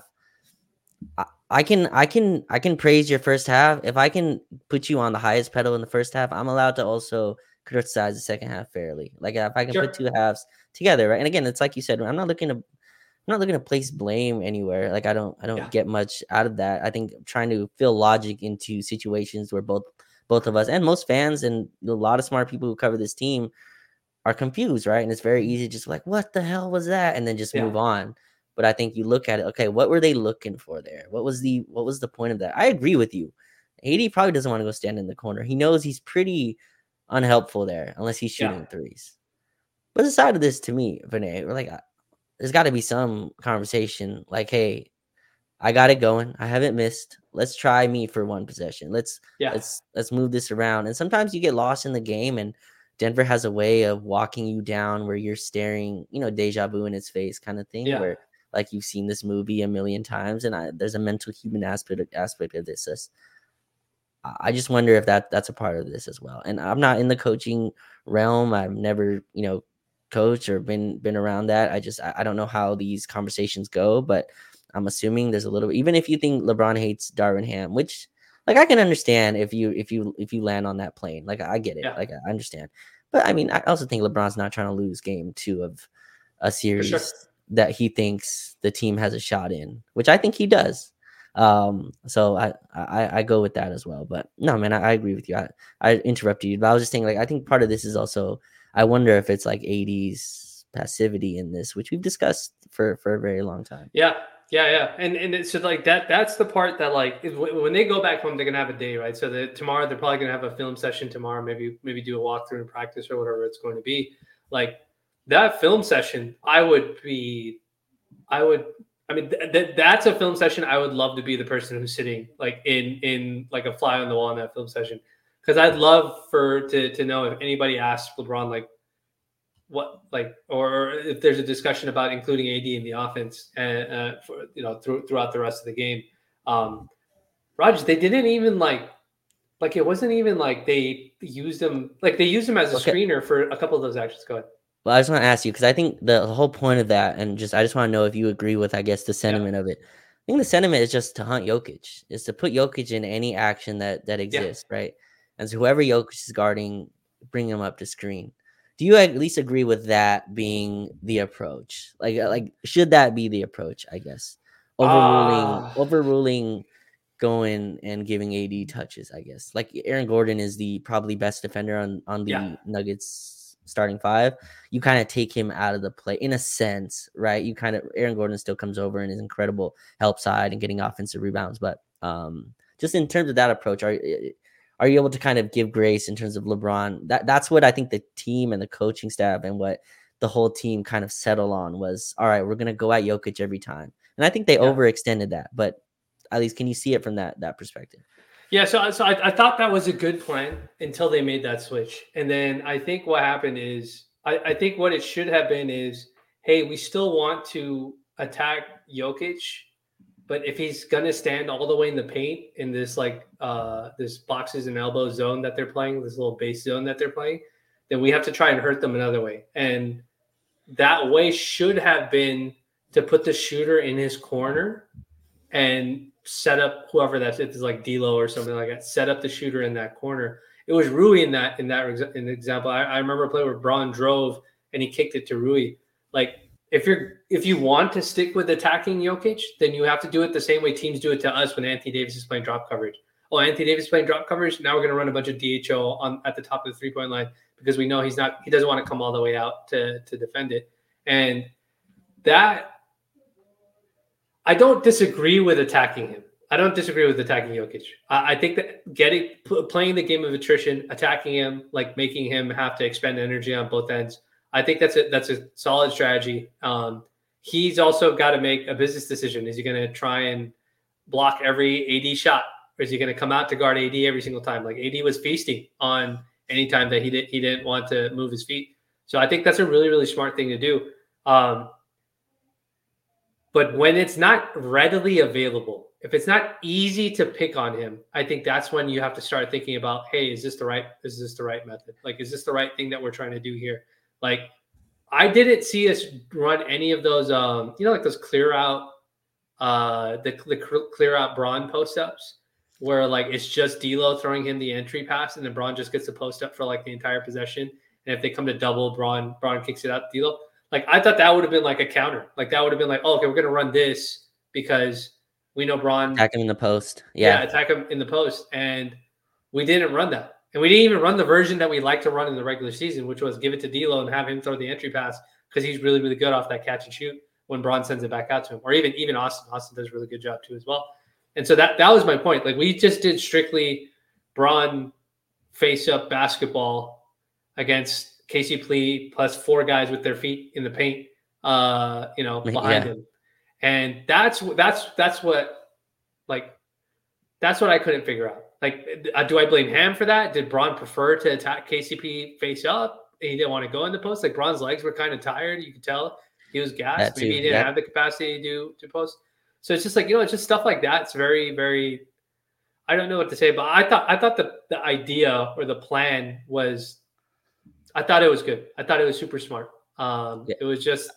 I, I can, I can, I can praise your first half. If I can put you on the highest pedal in the first half, I'm allowed to also criticize the second half fairly. Like if I can sure. put two halves together, right? And again, it's like you said, I'm not looking to, I'm not looking to place blame anywhere. Like I don't, I don't yeah. get much out of that. I think trying to fill logic into situations where both, both of us and most fans and a lot of smart people who cover this team are confused, right? And it's very easy to just like, what the hell was that? And then just yeah. move on. But I think you look at it, okay, what were they looking for there? What was the what was the point of that? I agree with you. A D probably doesn't want to go stand in the corner. He knows he's pretty unhelpful there unless he's shooting yeah. threes. But aside of this, to me, Vinay, we're like, there's got to be some conversation like, hey, I got it going. I haven't missed. Let's try me for one possession. Let's yeah. let's let's move this around. And sometimes you get lost in the game, and Denver has a way of walking you down where you're staring, you know, deja vu in its face kind of thing, yeah. where like you've seen this movie a million times, and I, there's a mental human aspect aspect of this. That's, I just wonder if that that's a part of this as well. And I'm not in the coaching realm. I've never, you know, coached or been been around that. I just I, I don't know how these conversations go, but I'm assuming there's a little. Even if you think LeBron hates Darvin Ham, which like I can understand if you if you if you land on that plane, like I get it, yeah. like I understand. But I mean, I also think LeBron's not trying to lose game two of a series sure. that he thinks the team has a shot in, which I think he does. Um, so I, I, I go with that as well. But no, man, I, I agree with you. I, I interrupted you, but I was just saying, like, I think part of this is also, I wonder if it's like A D's passivity in this, which we've discussed for, for a very long time. Yeah. Yeah. Yeah. And, and it's so like that, that's the part that like, when they go back home, they're going to have a day, right? So that tomorrow they're probably going to have a film session tomorrow, maybe, maybe do a walkthrough and practice or whatever it's going to be. Like that film session, I would be, I would, I mean, th- th- that's a film session. I would love to be the person who's sitting like in in like a fly on the wall in that film session, because I'd love for to to know if anybody asks LeBron like what like or if there's a discussion about including A D in the offense and uh, for you know through, throughout the rest of the game. Um, Raj, they didn't even like like it wasn't even like they used him like they used him as a Okay. screener for a couple of those actions. Go ahead. Well, I just want to ask you because I think the whole point of that, and just I just want to know if you agree with, I guess, the Yeah, sentiment of it. I think the sentiment is just to hunt Jokic, is to put Jokic in any action that that yeah. exists, right? And so whoever Jokic is guarding, bring him up to screen. Do you at least agree with that being the approach? Like, uh, like should that be the approach? I guess overruling, Ah, overruling, going and giving A D touches. I guess like Aaron Gordon is the probably best defender on on yeah, the Nuggets starting five. You kind of take him out of the play in a sense, right? You kind of Aaron Gordon still comes over and is incredible help side and getting offensive rebounds, but um, just in terms of that approach, are are you able to kind of give grace in terms of LeBron? That that's what I think the team and the coaching staff and what the whole team kind of settle on was, all right, we're gonna go at Jokic every time, and I think they yeah. overextended that, but at least can you see it from that that perspective? Yeah, so so I, I thought that was a good plan until they made that switch, and then I think what happened is I, I think what it should have been is, hey, we still want to attack Jokic, but if he's gonna stand all the way in the paint in this like uh this boxes and elbows zone that they're playing, this little base zone that they're playing, then we have to try and hurt them another way, and that way should have been to put the shooter in his corner and set up whoever that's it is like D'Lo or something like that. Set up the shooter in that corner. It was Rui in that in that in the example. I, I remember a play where Braun drove and he kicked it to Rui. Like if you're if you want to stick with attacking Jokic, then you have to do it the same way teams do it to us when Anthony Davis is playing drop coverage. Oh, Anthony Davis is playing drop coverage. Now we're going to run a bunch of D H O on at the top of the three point line because we know he's not he doesn't want to come all the way out to to defend it. And that I don't disagree with attacking him. I don't disagree with attacking Jokic. I, I think that getting playing the game of attrition, attacking him, like making him have to expend energy on both ends. I think that's a that's a solid strategy. Um, he's also got to make a business decision. Is he going to try and block every A D shot, or is he going to come out to guard A D every single time? Like A D was feasting on any time that he did he didn't want to move his feet. So I think that's a really really smart thing to do. Um, But when it's not readily available, if it's not easy to pick on him, I think that's when you have to start thinking about, hey, is this the right, is this the right method? Like, is this the right thing that we're trying to do here? Like, I didn't see us run any of those, um, you know, like those clear out, uh, the, the clear out Braun post ups where like it's just D'Lo throwing him the entry pass and then Braun just gets the post up for like the entire possession. And if they come to double, Braun, Braun kicks it out to D'Lo. Like, I thought that would have been like a counter. Like, that would have been like, oh, okay, we're going to run this because we know Braun. Attack him in the post. Yeah. yeah, attack him in the post. And we didn't run that. And we didn't even run the version that we like to run in the regular season, which was give it to D'Lo and have him throw the entry pass because he's really, really good off that catch and shoot when Braun sends it back out to him. Or even, even Austin. Austin does a really good job too as well. And so that, that was my point. Like, we just did strictly Braun face-up basketball against K C P plus four guys with their feet in the paint, uh, you know, behind Yeah. him. And that's, that's, that's what, like, that's what I couldn't figure out. Like, do I blame Ham for that? Did Braun prefer to attack K C P face up? He didn't want to go in the post. Like, Braun's legs were kind of tired. You could tell he was gassed. That Maybe too. he didn't Yeah. have the capacity to do to post. So it's just like, you know, it's just stuff like that. It's very, very, I don't know what to say, but I thought, I thought the, the idea or the plan was, I thought it was good. I thought it was super smart. Um, Yeah. It was just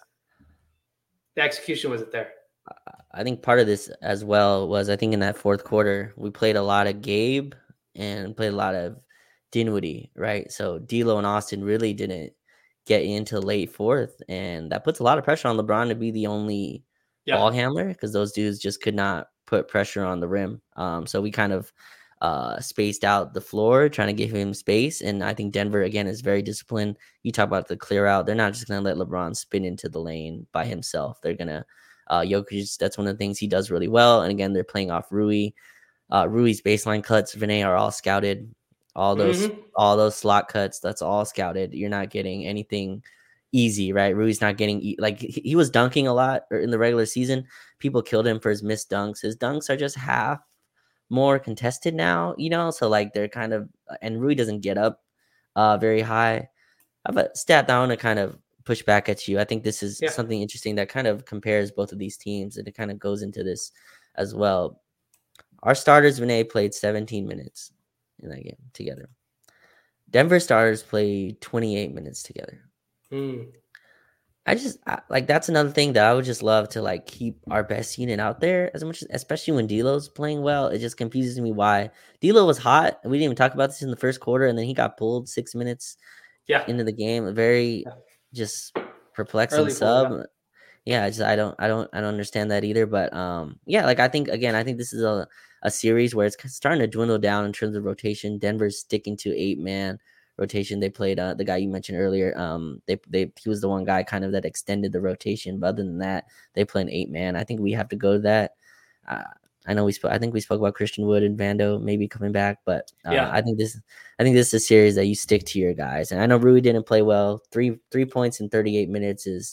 the execution wasn't there. I think part of this as well was I think in that fourth quarter we played a lot of Gabe and played a lot of Dinwiddie, right? So D'Lo and Austin really didn't get into late fourth, and that puts a lot of pressure on LeBron to be the only Yeah. ball handler because those dudes just could not put pressure on the rim. Um, so we kind of uh, spaced out the floor, trying to give him space. And I think Denver, again, is very disciplined. You talk about the clear out. They're not just going to let LeBron spin into the lane by himself. They're going to, uh, Jokic, that's one of the things he does really well. And again, they're playing off Rui. Uh, Rui's baseline cuts, Vinay, are all scouted. All those, Mhm. all those slot cuts, that's all scouted. You're not getting anything easy, right? Rui's not getting e- like he, he was dunking a lot in the regular season. People killed him for his missed dunks. His dunks are just half more contested now, you know. So like they're kind of and Rui doesn't get up uh very high. I have a stat that I want to kind of push back at you. I think this is Yeah. something interesting that kind of compares both of these teams, and it kind of goes into this as well. Our starters, Vinay, played seventeen minutes in that game together. Denver starters played twenty-eight minutes together. Mm. I just I, like that's another thing that I would just love to like keep our best unit out there as much as, especially when D'Lo's playing well. It just confuses me why D'Lo was hot. We didn't even talk about this in the first quarter, and then he got pulled six minutes Yeah. into the game. Very Yeah. just perplexing Early pull, sub. yeah. Yeah, I just I don't I don't I don't understand that either. But um, yeah, like I think again, I think this is a a series where it's starting to dwindle down in terms of rotation. Denver's sticking to eight man rotation. They played uh, the guy you mentioned earlier. Um, they they he was the one guy kind of that extended the rotation. But other than that, they play an eight man. I think we have to go to that. Uh, I know we spoke. I think we spoke about Christian Wood and Vando maybe coming back, but uh, Yeah. I think this. I think this is a series that you stick to your guys. And I know Rui didn't play well. Three three points in thirty-eight minutes is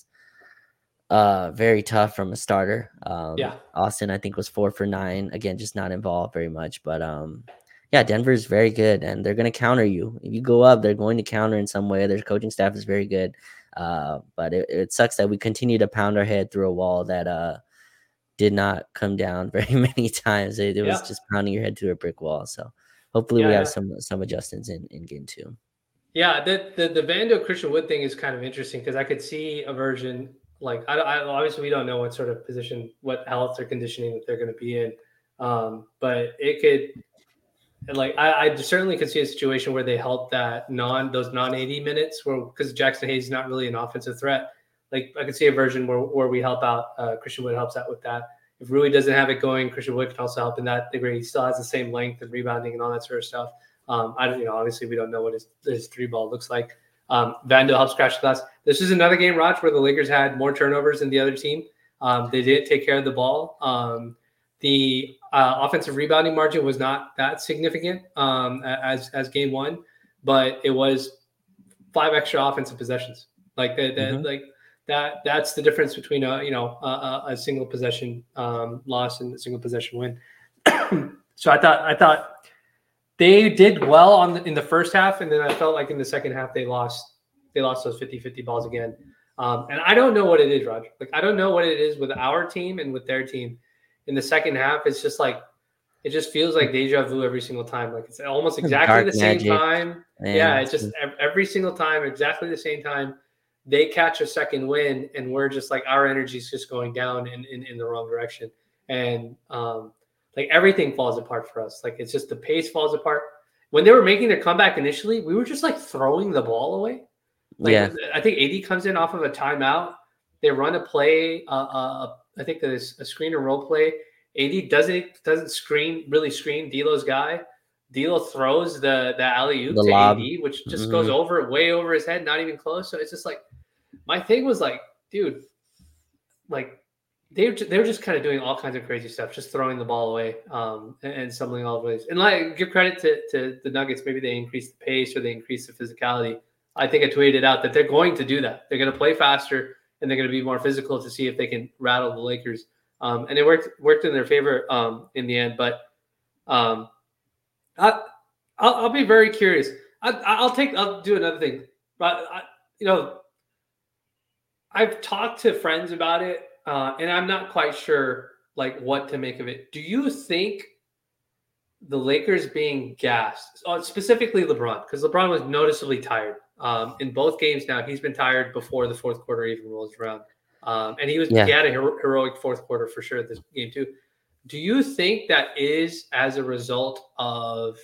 uh very tough from a starter. Um, Yeah. Austin I think was four for nine. Again, just not involved very much, but um. Yeah, Denver's very good, and they're going to counter you. If you go up, they're going to counter in some way. Their coaching staff is very good, uh, but it, it sucks that we continue to pound our head through a wall that uh, did not come down very many times. It, it was Yeah. just pounding your head through a brick wall. So hopefully Yeah, we have yeah. some some adjustments in, in game two. Yeah, the the, the Vando Christian Wood thing is kind of interesting because I could see a version like I, I obviously we don't know what sort of position, what health or conditioning that they're going to be in, um, but it could. And like I, I certainly could see a situation where they help that non those non eighty minutes where because Jackson Hayes is not really an offensive threat. Like I could see a version where, where we help out. Uh, Christian Wood helps out with that. If Rui doesn't have it going, Christian Wood can also help in that degree. He still has the same length and rebounding and all that sort of stuff. Um, I don't, you know, obviously we don't know what his, his three ball looks like. Um, Vando helps crash the glass. This is another game, Raj, where the Lakers had more turnovers than the other team. Um, they didn't take care of the ball. Um, the uh, offensive rebounding margin was not that significant um, as as game one, but it was five extra offensive possessions. Like that, mm-hmm. like that. That's the difference between a you know a, a single possession um, loss and a single possession win. So I thought I thought they did well on the, in the first half, and then I felt like in the second half they lost they lost those fifty-fifty balls again. Um, and I don't know what it is, Roger. Like I don't know what it is with our team and with their team. In the second half, it's just like it just feels like deja vu every single time. Like it's almost exactly Dark the same magic, time. man. Yeah, it's just every single time, exactly the same time. They catch a second win, and we're just like our energy is just going down in, in, in the wrong direction, and um, like everything falls apart for us. Like it's just the pace falls apart. When they were making their comeback initially, we were just like throwing the ball away. Like yeah. I think A D comes in off of a timeout. They run a play. Uh, uh, I think there's a screen and roll play. A D doesn't doesn't screen really screen D'Lo's guy. D'Lo throws the the alley oop to lob. A D, which just mm-hmm. goes over way over his head, not even close. So it's just like my thing was like, dude, like they they were just kind of doing all kinds of crazy stuff, just throwing the ball away um, and, and stumbling all the ways. And like give credit to to the Nuggets, maybe they increased the pace or they increased the physicality. I think I tweeted out that they're going to do that. They're going to play faster and they're going to be more physical to see if they can rattle the Lakers. Um, and it worked worked in their favor um, in the end. But um, I, I'll, I'll be very curious. I, I'll take. I'll do another thing. But I, you know, I've talked to friends about it, uh, and I'm not quite sure like what to make of it. Do you think the Lakers being gassed, specifically LeBron, because LeBron was noticeably tired um, in both games now? He's been tired before the fourth quarter even rolls around. Um, and he was yeah. he had a hero- heroic fourth quarter for sure this game too. Do you think that is as a result of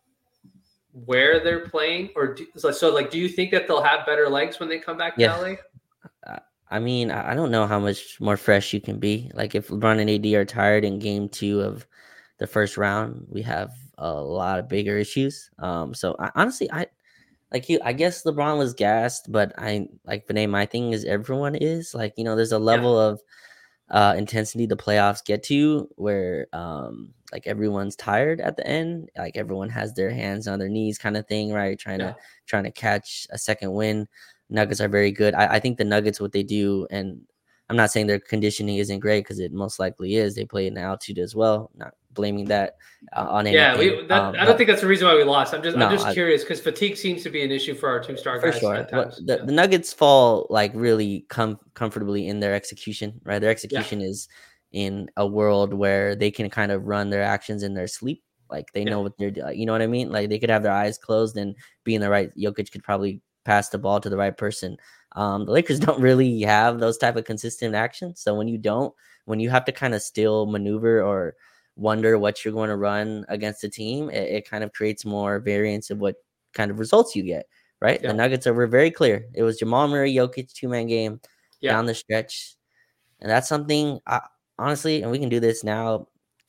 where they're playing, or do, so like do you think that they'll have better legs when they come back to yeah. L A? I mean, I don't know how much more fresh you can be. Like if LeBron and A D are tired in game two of the first round, we have a lot of bigger issues. Um, so I, honestly, I. Like you, I guess LeBron was gassed, but I like Vinay. My thing is everyone is like, you know, there's a level yeah. of uh, intensity the playoffs get to where um, like everyone's tired at the end. Like everyone has their hands on their knees kind of thing, right? Trying yeah. to trying to catch a second win. Nuggets are very good. I, I think the Nuggets, what they do, and I'm not saying their conditioning isn't great because it most likely is. They play in altitude as well. Not blaming that uh, on Yeah, anything. we. That, Um, I don't think that's the reason why we lost. I'm just. no, I'm just I, curious because fatigue seems to be an issue for our two star for guys sure. at But times. the, Yeah. the Nuggets fall like really com- comfortably in their execution, right? Their Yeah. execution is in a world where they can kind of run their actions in their sleep. Like they Yeah. know what they're doing. You know what I mean? Like they could have their eyes closed and be in the right. Jokic could probably pass the ball to the right person. Um, the Lakers don't really have those type of consistent actions. So when you don't, when you have to kind of still maneuver or wonder what you're going to run against a team, it, it kind of creates more variance of what kind of results you get. Right? Yeah. The Nuggets are were very clear. It was Jamal Murray, Jokic, two man game Yeah. down the stretch, and that's something I, honestly, and we can do this now.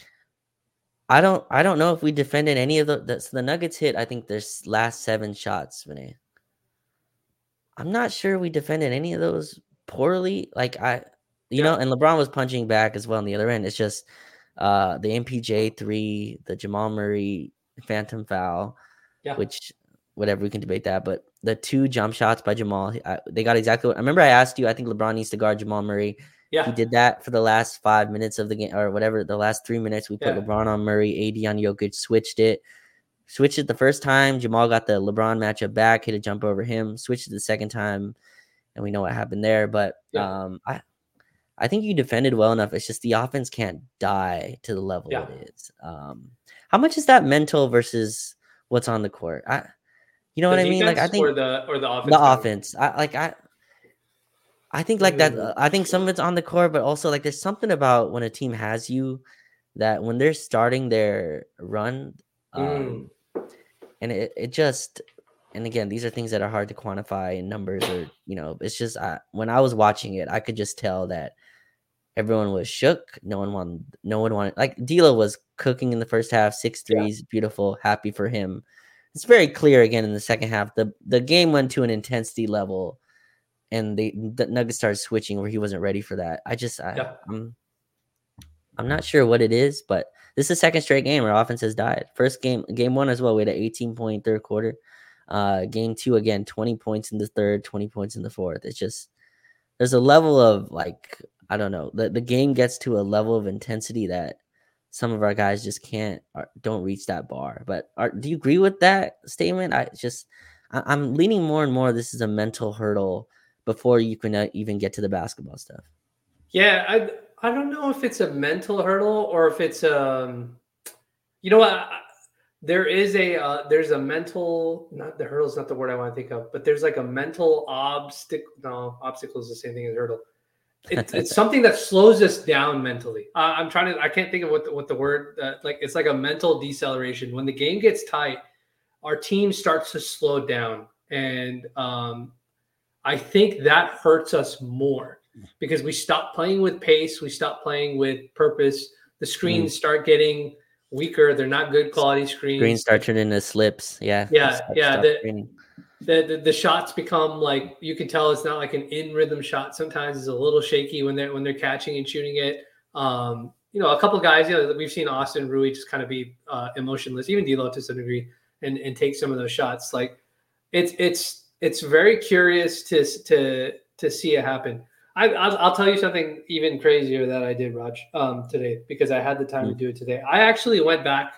I don't, I don't know if we defended any of the the, the Nuggets hit. I think their last seven shots, Vinay. I'm not sure we defended any of those poorly. Like I, you Yeah. know, and LeBron was punching back as well on the other end. It's just uh the M P J three, the Jamal Murray phantom foul, Yeah. which whatever we can debate that, but the two jump shots by Jamal, I, they got exactly what I remember. I asked you. I think LeBron needs to guard Jamal Murray. Yeah. He did that for the last five minutes of the game, or whatever. The last three minutes, we put Yeah. LeBron on Murray, A D on Jokic, switched it. Switched it the first time. Jamal got the LeBron matchup back, hit a jump over him. Switched it the second time, and we know what happened there. But Yeah. um, I, I think you defended well enough. It's just the offense can't die to the level Yeah. it is. Um, how much is that mental versus what's on the court? I, you know The what I mean? Like I defense think or the or the offense. the coverage? offense. I like I. I think like that. Mm. Uh, I think some of it's on the court, but also like there's something about when a team has you that when they're starting their run, um, Mm. and it, it just and again these are things that are hard to quantify in numbers or you know it's just I, when I was watching it I could just tell that everyone was shook. No one wanted. No one wanted. Like D'Lo was cooking in the first half, six threes, yeah. Beautiful, happy for him. It's very clear again in the second half. the The game went to an intensity level, and they the Nuggets started switching where he wasn't ready for that. I just, I, Yeah. I'm, I'm not sure what it is, but this is the second straight game where offense has died. First game, game one as well. We had an eighteen point third quarter. Uh, game two again, twenty points in the third, twenty points in the fourth. It's just there's a level of like. I don't know. The the game gets to a level of intensity that some of our guys just can't or don't reach that bar. But are, do you agree with that statement? I just I, I'm leaning more and more. This is a mental hurdle before you can uh, even get to the basketball stuff. Yeah, I I don't know if it's a mental hurdle or if it's um, you know what. I, there is a uh, there's a mental not the hurdle is not the word I want to think of, but there's like a mental obstacle. No, obstacle is the same thing as hurdle. It, it's something that slows us down mentally. Uh, I'm trying to. I can't think of what the, what the word. Uh, like it's like a mental deceleration. When the game gets tight, our team starts to slow down, and um, I think that hurts us more because we stop playing with pace. We stop playing with purpose. The screens mm. start getting weaker. They're not good quality screens. Screens start turning into slips. Yeah. Yeah. Start, yeah. start the, The, the the shots become like you can tell it's not like an in rhythm shot. Sometimes it's a little shaky when they're when they're catching and shooting it. Um, you know, a couple of guys, you know, we've seen Austin Rui just kind of be uh, emotionless, even D'Lo to some degree, and and take some of those shots. Like it's it's it's very curious to to to see it happen. I I'll, I'll tell you something even crazier that I did, Raj, um, today because I had the time mm-hmm. to do it today. I actually went back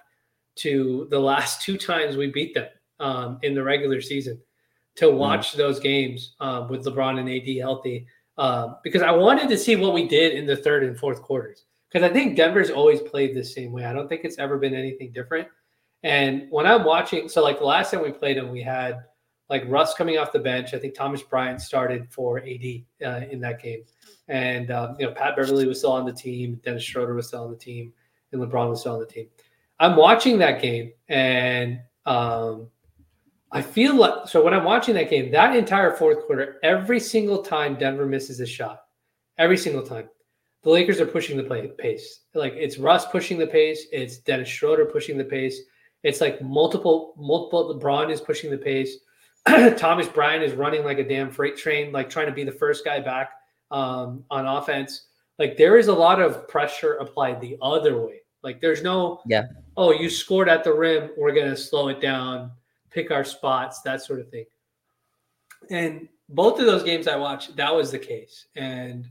to the last two times we beat them um, in the regular season. To watch mm. those games um, with LeBron and A D healthy um, because I wanted to see what we did in the third and fourth quarters because I think Denver's always played the same way. I don't think it's ever been anything different. And when I'm watching, so like the last time we played them, we had like Russ coming off the bench. I think Thomas Bryant started for A D uh, in that game. And, um, you know, Pat Beverly was still on the team. Dennis Schroeder was still on the team. And LeBron was still on the team. I'm watching that game and um, – I feel like, so when I'm watching that game, that entire fourth quarter, every single time Denver misses a shot, every single time, the Lakers are pushing the play, pace. Like it's Russ pushing the pace. It's Dennis Schroeder pushing the pace. It's like multiple, multiple, LeBron is pushing the pace. Thomas Bryant is running like a damn freight train, like trying to be the first guy back um, on offense. Like there is a lot of pressure applied the other way. Like there's no, yeah. oh, you scored at the rim. We're going to slow it down. Pick our spots, that sort of thing. And both of those games I watched, that was the case. And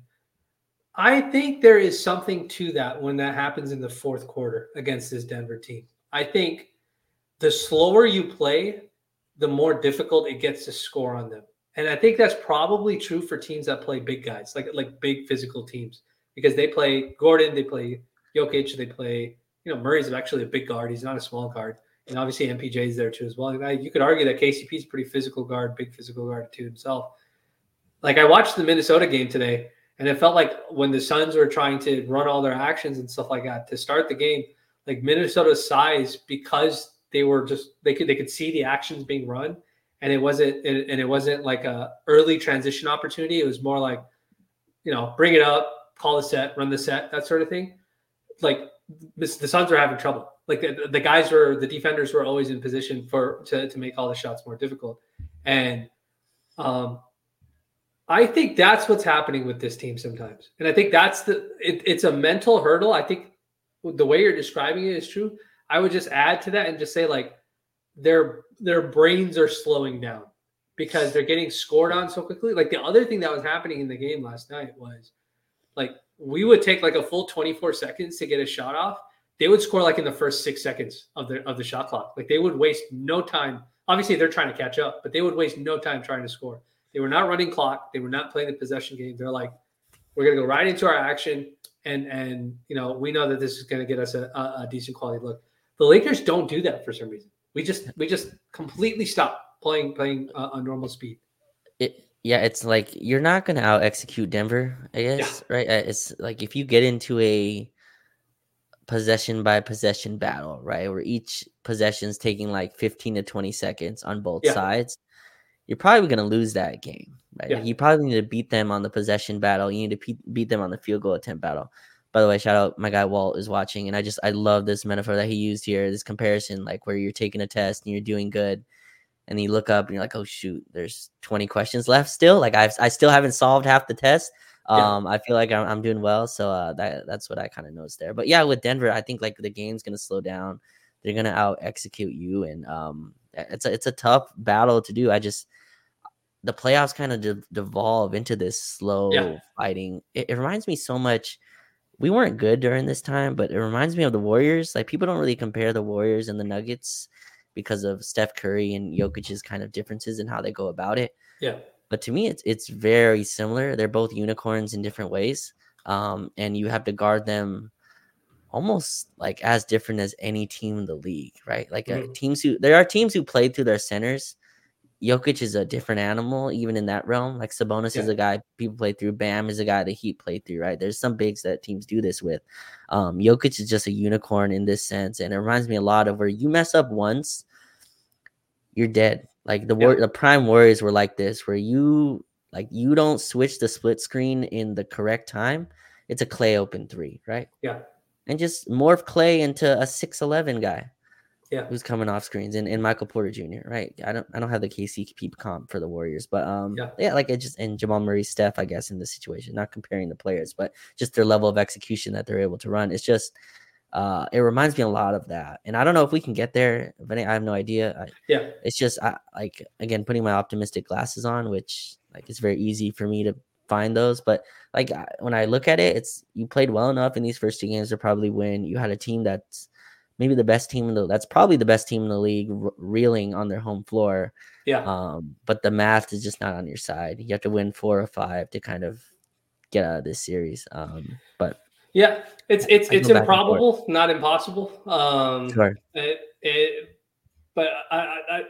I think there is something to that when that happens in the fourth quarter against this Denver team. I think the slower you play, the more difficult it gets to score on them. And I think that's probably true for teams that play big guys, like like big physical teams, because they play Gordon, they play Jokic, they play, you know, Murray's actually a big guard. He's not a small guard. And obviously M P J is there too as well. And I, you could argue that K C P is a pretty physical guard, big physical guard too himself. Like I watched the Minnesota game today, and it felt like when the Suns were trying to run all their actions and stuff like that to start the game, like Minnesota's size, because they were just they could they could see the actions being run, and it wasn't and it wasn't like a early transition opportunity. It was more like, you know, bring it up, call the set, run the set, that sort of thing. Like this, the Suns were having trouble. Like the, the guys were the defenders were always in position for to, to make all the shots more difficult. And um I think that's what's happening with this team sometimes. And I think that's the it, it's a mental hurdle. I think the way you're describing it is true. I would just add to that and just say like their their brains are slowing down because they're getting scored on so quickly. Like the other thing that was happening in the game last night was like we would take like a full twenty-four seconds to get a shot off. They would score like in the first six seconds of the of the shot clock. Like they would waste no time. Obviously, they're trying to catch up, but they would waste no time trying to score. They were not running clock. They were not playing the possession game. They're like, we're going to go right into our action. And, and you know, we know that this is going to get us a, a, a decent quality look. The Lakers don't do that for some reason. We just we just completely stop playing playing uh, a normal speed. It, yeah, it's like you're not going to out execute Denver, I guess, yeah. right? It's like if you get into a possession by possession battle, right, where each possession's taking like fifteen to twenty seconds on both yeah. sides, you're probably going to lose that game, right? Yeah. You probably need to beat them on the possession battle. You need to pe- beat them on the field goal attempt battle. By the way, shout out my guy Walt is watching, and I just I love this metaphor that he used here. This comparison, like where you're taking a test and you're doing good, and you look up and you're like, oh shoot, there's twenty questions left still. Like I I still haven't solved half the test. Um, yeah. I feel like I'm, I'm doing well, so uh, that that's what I kind of noticed there. But yeah, with Denver, I think like the game's gonna slow down. They're gonna out execute you, and um, it's a it's a tough battle to do. I just the playoffs kind of de- devolve into this slow yeah. fighting. It, it reminds me so much. We weren't good during this time, but it reminds me of the Warriors. Like people don't really compare the Warriors and the Nuggets because of Steph Curry and Jokic's kind of differences in how they go about it. Yeah. But to me, it's it's very similar. They're both unicorns in different ways, um, and you have to guard them almost like as different as any team in the league, right? Like mm-hmm. uh, teams who there are teams who play through their centers. Jokic is a different animal, even in that realm. Like Sabonis yeah. is a guy people play through. Bam is a guy the Heat play through, right? There's some bigs that teams do this with. Um, Jokic is just a unicorn in this sense, and it reminds me a lot of where you mess up once, you're dead. Like the war, yeah. the prime Warriors were like this, where you like you don't switch the split screen in the correct time. It's a Clay open three, right? Yeah, and just morph Clay into a six eleven guy. Yeah, who's coming off screens, and, and Michael Porter Junior Right? I don't I don't have the K C P comp for the Warriors, but um yeah, yeah like it just and Jamal Murray, Steph, I guess in this situation, not comparing the players, but just their level of execution that they're able to run. It's just. Uh, it reminds me a lot of that, and I don't know if we can get there. But I have no idea. I, yeah, it's just I, like again putting my optimistic glasses on, which like it's very easy for me to find those. But like when I look at it, it's you played well enough in these first two games to probably win. You had a team that's maybe the best team in the that's probably the best team in the league, r- reeling on their home floor. Yeah. Um, but the math is just not on your side. You have to win four or five to kind of get out of this series. Um, but. Yeah, it's it's it's improbable, not impossible. Um, sure. It, it, but I I,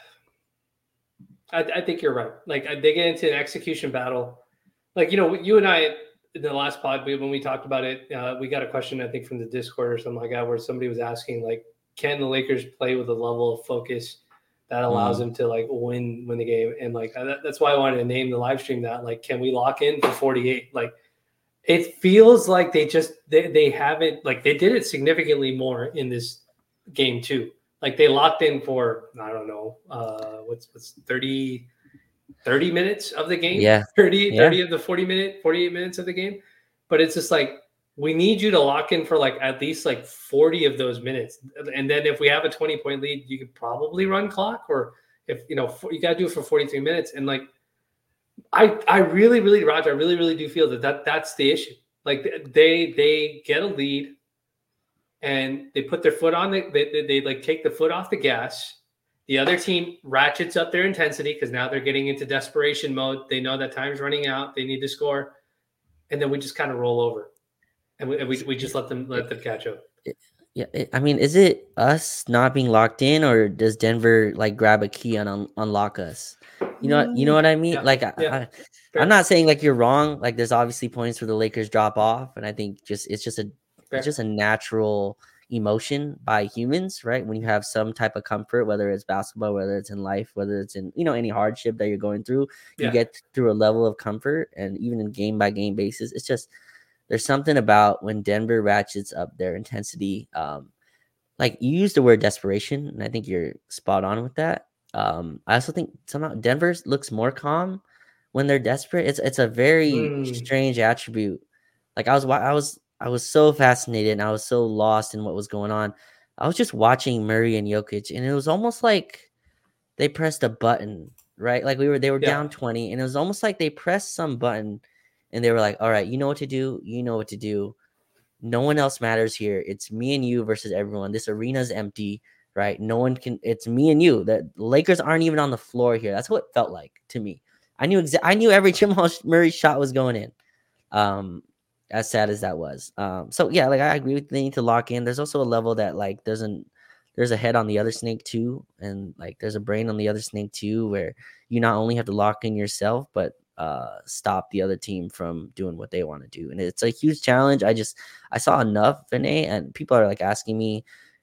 I I think you're right. Like they get into an execution battle. Like you know, you and I in the last pod when we talked about it, uh, we got a question I think from the Discord or something like that where somebody was asking like, can the Lakers play with a level of focus that allows mm. them to like win win the game? And like that, that's why I wanted to name the live stream that. Like, can we lock in for forty-eight? Like. It feels like they just they, they haven't like they did it significantly more in this game too. Like they locked in for I don't know uh, what's what's thirty, thirty minutes of the game. Yeah, thirty, yeah. thirty of the forty minute, forty-eight minutes of the game. But it's just like we need you to lock in for like at least like forty of those minutes. And then if we have a twenty point lead, you could probably run clock. Or if you know you got to do it for forty-three minutes. And like I I really really Roger, I really really do feel that, that that's the issue. Like they they get a lead and they put their foot on the they, they, they like take the foot off the gas. The other team ratchets up their intensity because now they're getting into desperation mode. They know that time's running out. They need to score, and then we just kind of roll over, and we, and we, we just let them let them catch up. Yeah, it, I mean, is it us not being locked in, or does Denver like grab a key and un- unlock us? You know, what, you know what I mean. Yeah, like, I, yeah, I, I'm not saying like you're wrong. Like, there's obviously points where the Lakers drop off, and I think just it's just a fair. it's just a natural emotion by humans, right? When you have some type of comfort, whether it's basketball, whether it's in life, whether it's in you know any hardship that you're going through, you Yeah. get through a level of comfort, and even in game by game basis, it's just there's something about when Denver ratchets up their intensity. Um, like you used the word desperation, and I think you're spot on with that. Um, I also think somehow Denver looks more calm when they're desperate. It's it's a very Mm. strange attribute. Like I was I was I was so fascinated and I was so lost in what was going on. I was just watching Murray and Jokic, and it was almost like they pressed a button, right? Like we were they were Yeah. down twenty, and it was almost like they pressed some button, and they were like, "All right, you know what to do. You know what to do." No one else matters here. It's me and you versus everyone. This arena's empty, right? No one can. It's me and you. The Lakers aren't even on the floor here. That's what it felt like to me. I knew exa- I knew every Jamal Murray shot was going in. Um, as sad as that was. Um, so yeah, like I agree with they need to lock in. There's also a level that like there's an there's a head on the other snake too, and like there's a brain on the other snake too, where you not only have to lock in yourself, but uh stop the other team from doing what they want to do. And it's a huge challenge. I just I saw enough, Vinay, and people are like asking me,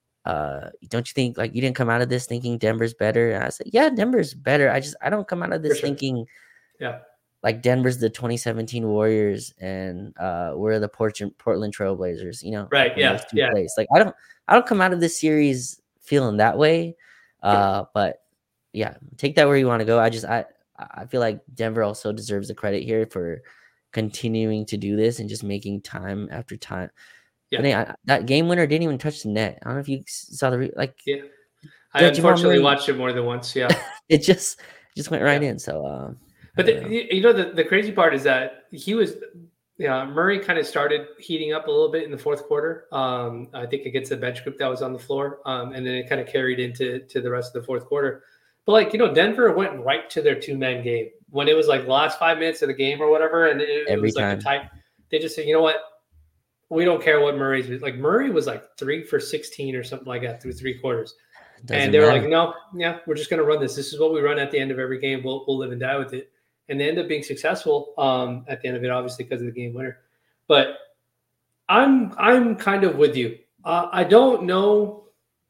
uh, don't you think like you didn't come out of this thinking Denver's better? And I said, yeah, Denver's better. I just I don't come out of For this sure. thinking Yeah. like Denver's the twenty seventeen Warriors and uh we're the Portland Portland Trailblazers, you know, Right. like when Yeah. those two Yeah. plays. Like I don't I don't come out of this series feeling that way. Uh, but yeah, take that where you want to go. I just I I feel like Denver also deserves the credit here for continuing to do this and just making time after time. Yeah. But hey, I, that game winner didn't even touch the net. I don't know if you saw the re- like. Yeah. I the Jamal unfortunately Murray, watched it more than once. Yeah. it just just went right Yeah. in. So, um, But the, you know, the, the crazy part is that he was, yeah, Murray kind of started heating up a little bit in the fourth quarter. Um, I think against the bench group that was on the floor, um, and then it kind of carried into to the rest of the fourth quarter. But like you know, Denver went right to their two man game when it was like the last five minutes of the game or whatever, and it, it was like time. a tight. They just said, you know what, we don't care what Murray's like. Murray was like three for sixteen or something like that through three quarters. Doesn't and they were matter. like, no, yeah, we're just going to run this. This is what we run at the end of every game. We'll, we'll live and die with it. And they end up being successful um, at the end of it, obviously, because of the game winner. But I'm I'm kind of with you. Uh, I don't know.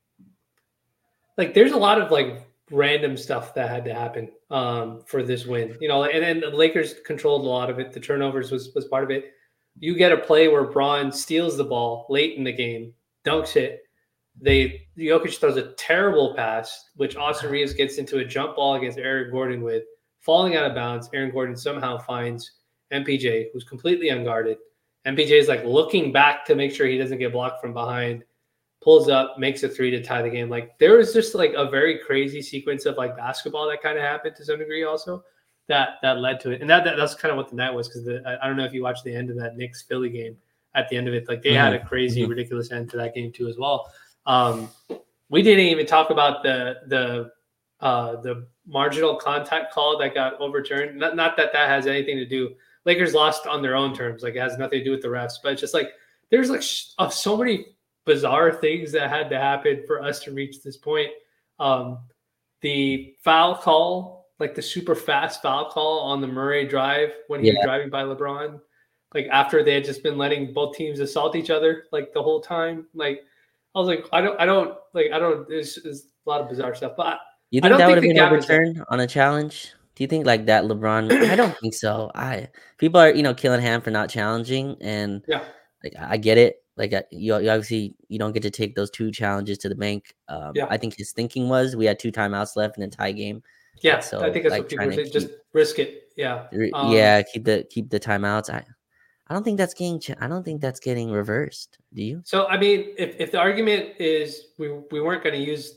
Like, there's a lot of like random stuff that had to happen um, for this win. You know, and then the Lakers controlled a lot of it. The turnovers was was part of it. You get a play where Braun steals the ball late in the game, dunks it. They Jokic throws a terrible pass, which Austin Reeves gets into a jump ball against Aaron Gordon with falling out of bounds. Aaron Gordon somehow finds M P J, who's completely unguarded. M P J is like looking back to make sure he doesn't get blocked from behind, pulls up, makes a three to tie the game. Like there was just like a very crazy sequence of like basketball that kind of happened to some degree also that that led to it. And that, that that's kind of what the night was because I, I don't know if you watched the end of that Knicks Philly game at the end of it. Like they mm-hmm. had a crazy, mm-hmm. ridiculous end to that game too as well. Um, we didn't even talk about the the uh, the marginal contact call that got overturned. Not, not that that has anything to do. Lakers lost on their own terms. Like it has nothing to do with the refs. But it's just like there's like sh- uh, so many bizarre things that had to happen for us to reach this point. Um, the foul call, like the super fast foul call on the Murray drive when he yeah. was driving by LeBron, like after they had just been letting both teams assault each other like the whole time, like. I was like, I don't, I don't, like, I don't, there's, there's a lot of bizarre stuff, but you think that would have been overturned on a challenge? Do you think like that LeBron? I don't think so. I, people are, you know, killing Ham for not challenging. And yeah, like, I get it. Like you, you obviously, you don't get to take those two challenges to the bank. Um, yeah. I think his thinking was we had two timeouts left in a tie game. Yeah. Like, so I think that's like what people were saying. Just risk it. Yeah. Um, yeah. Keep the, keep the timeouts. I, I don't think that's getting. I don't think that's getting reversed. Do you? So I mean, if, if the argument is we we weren't going to use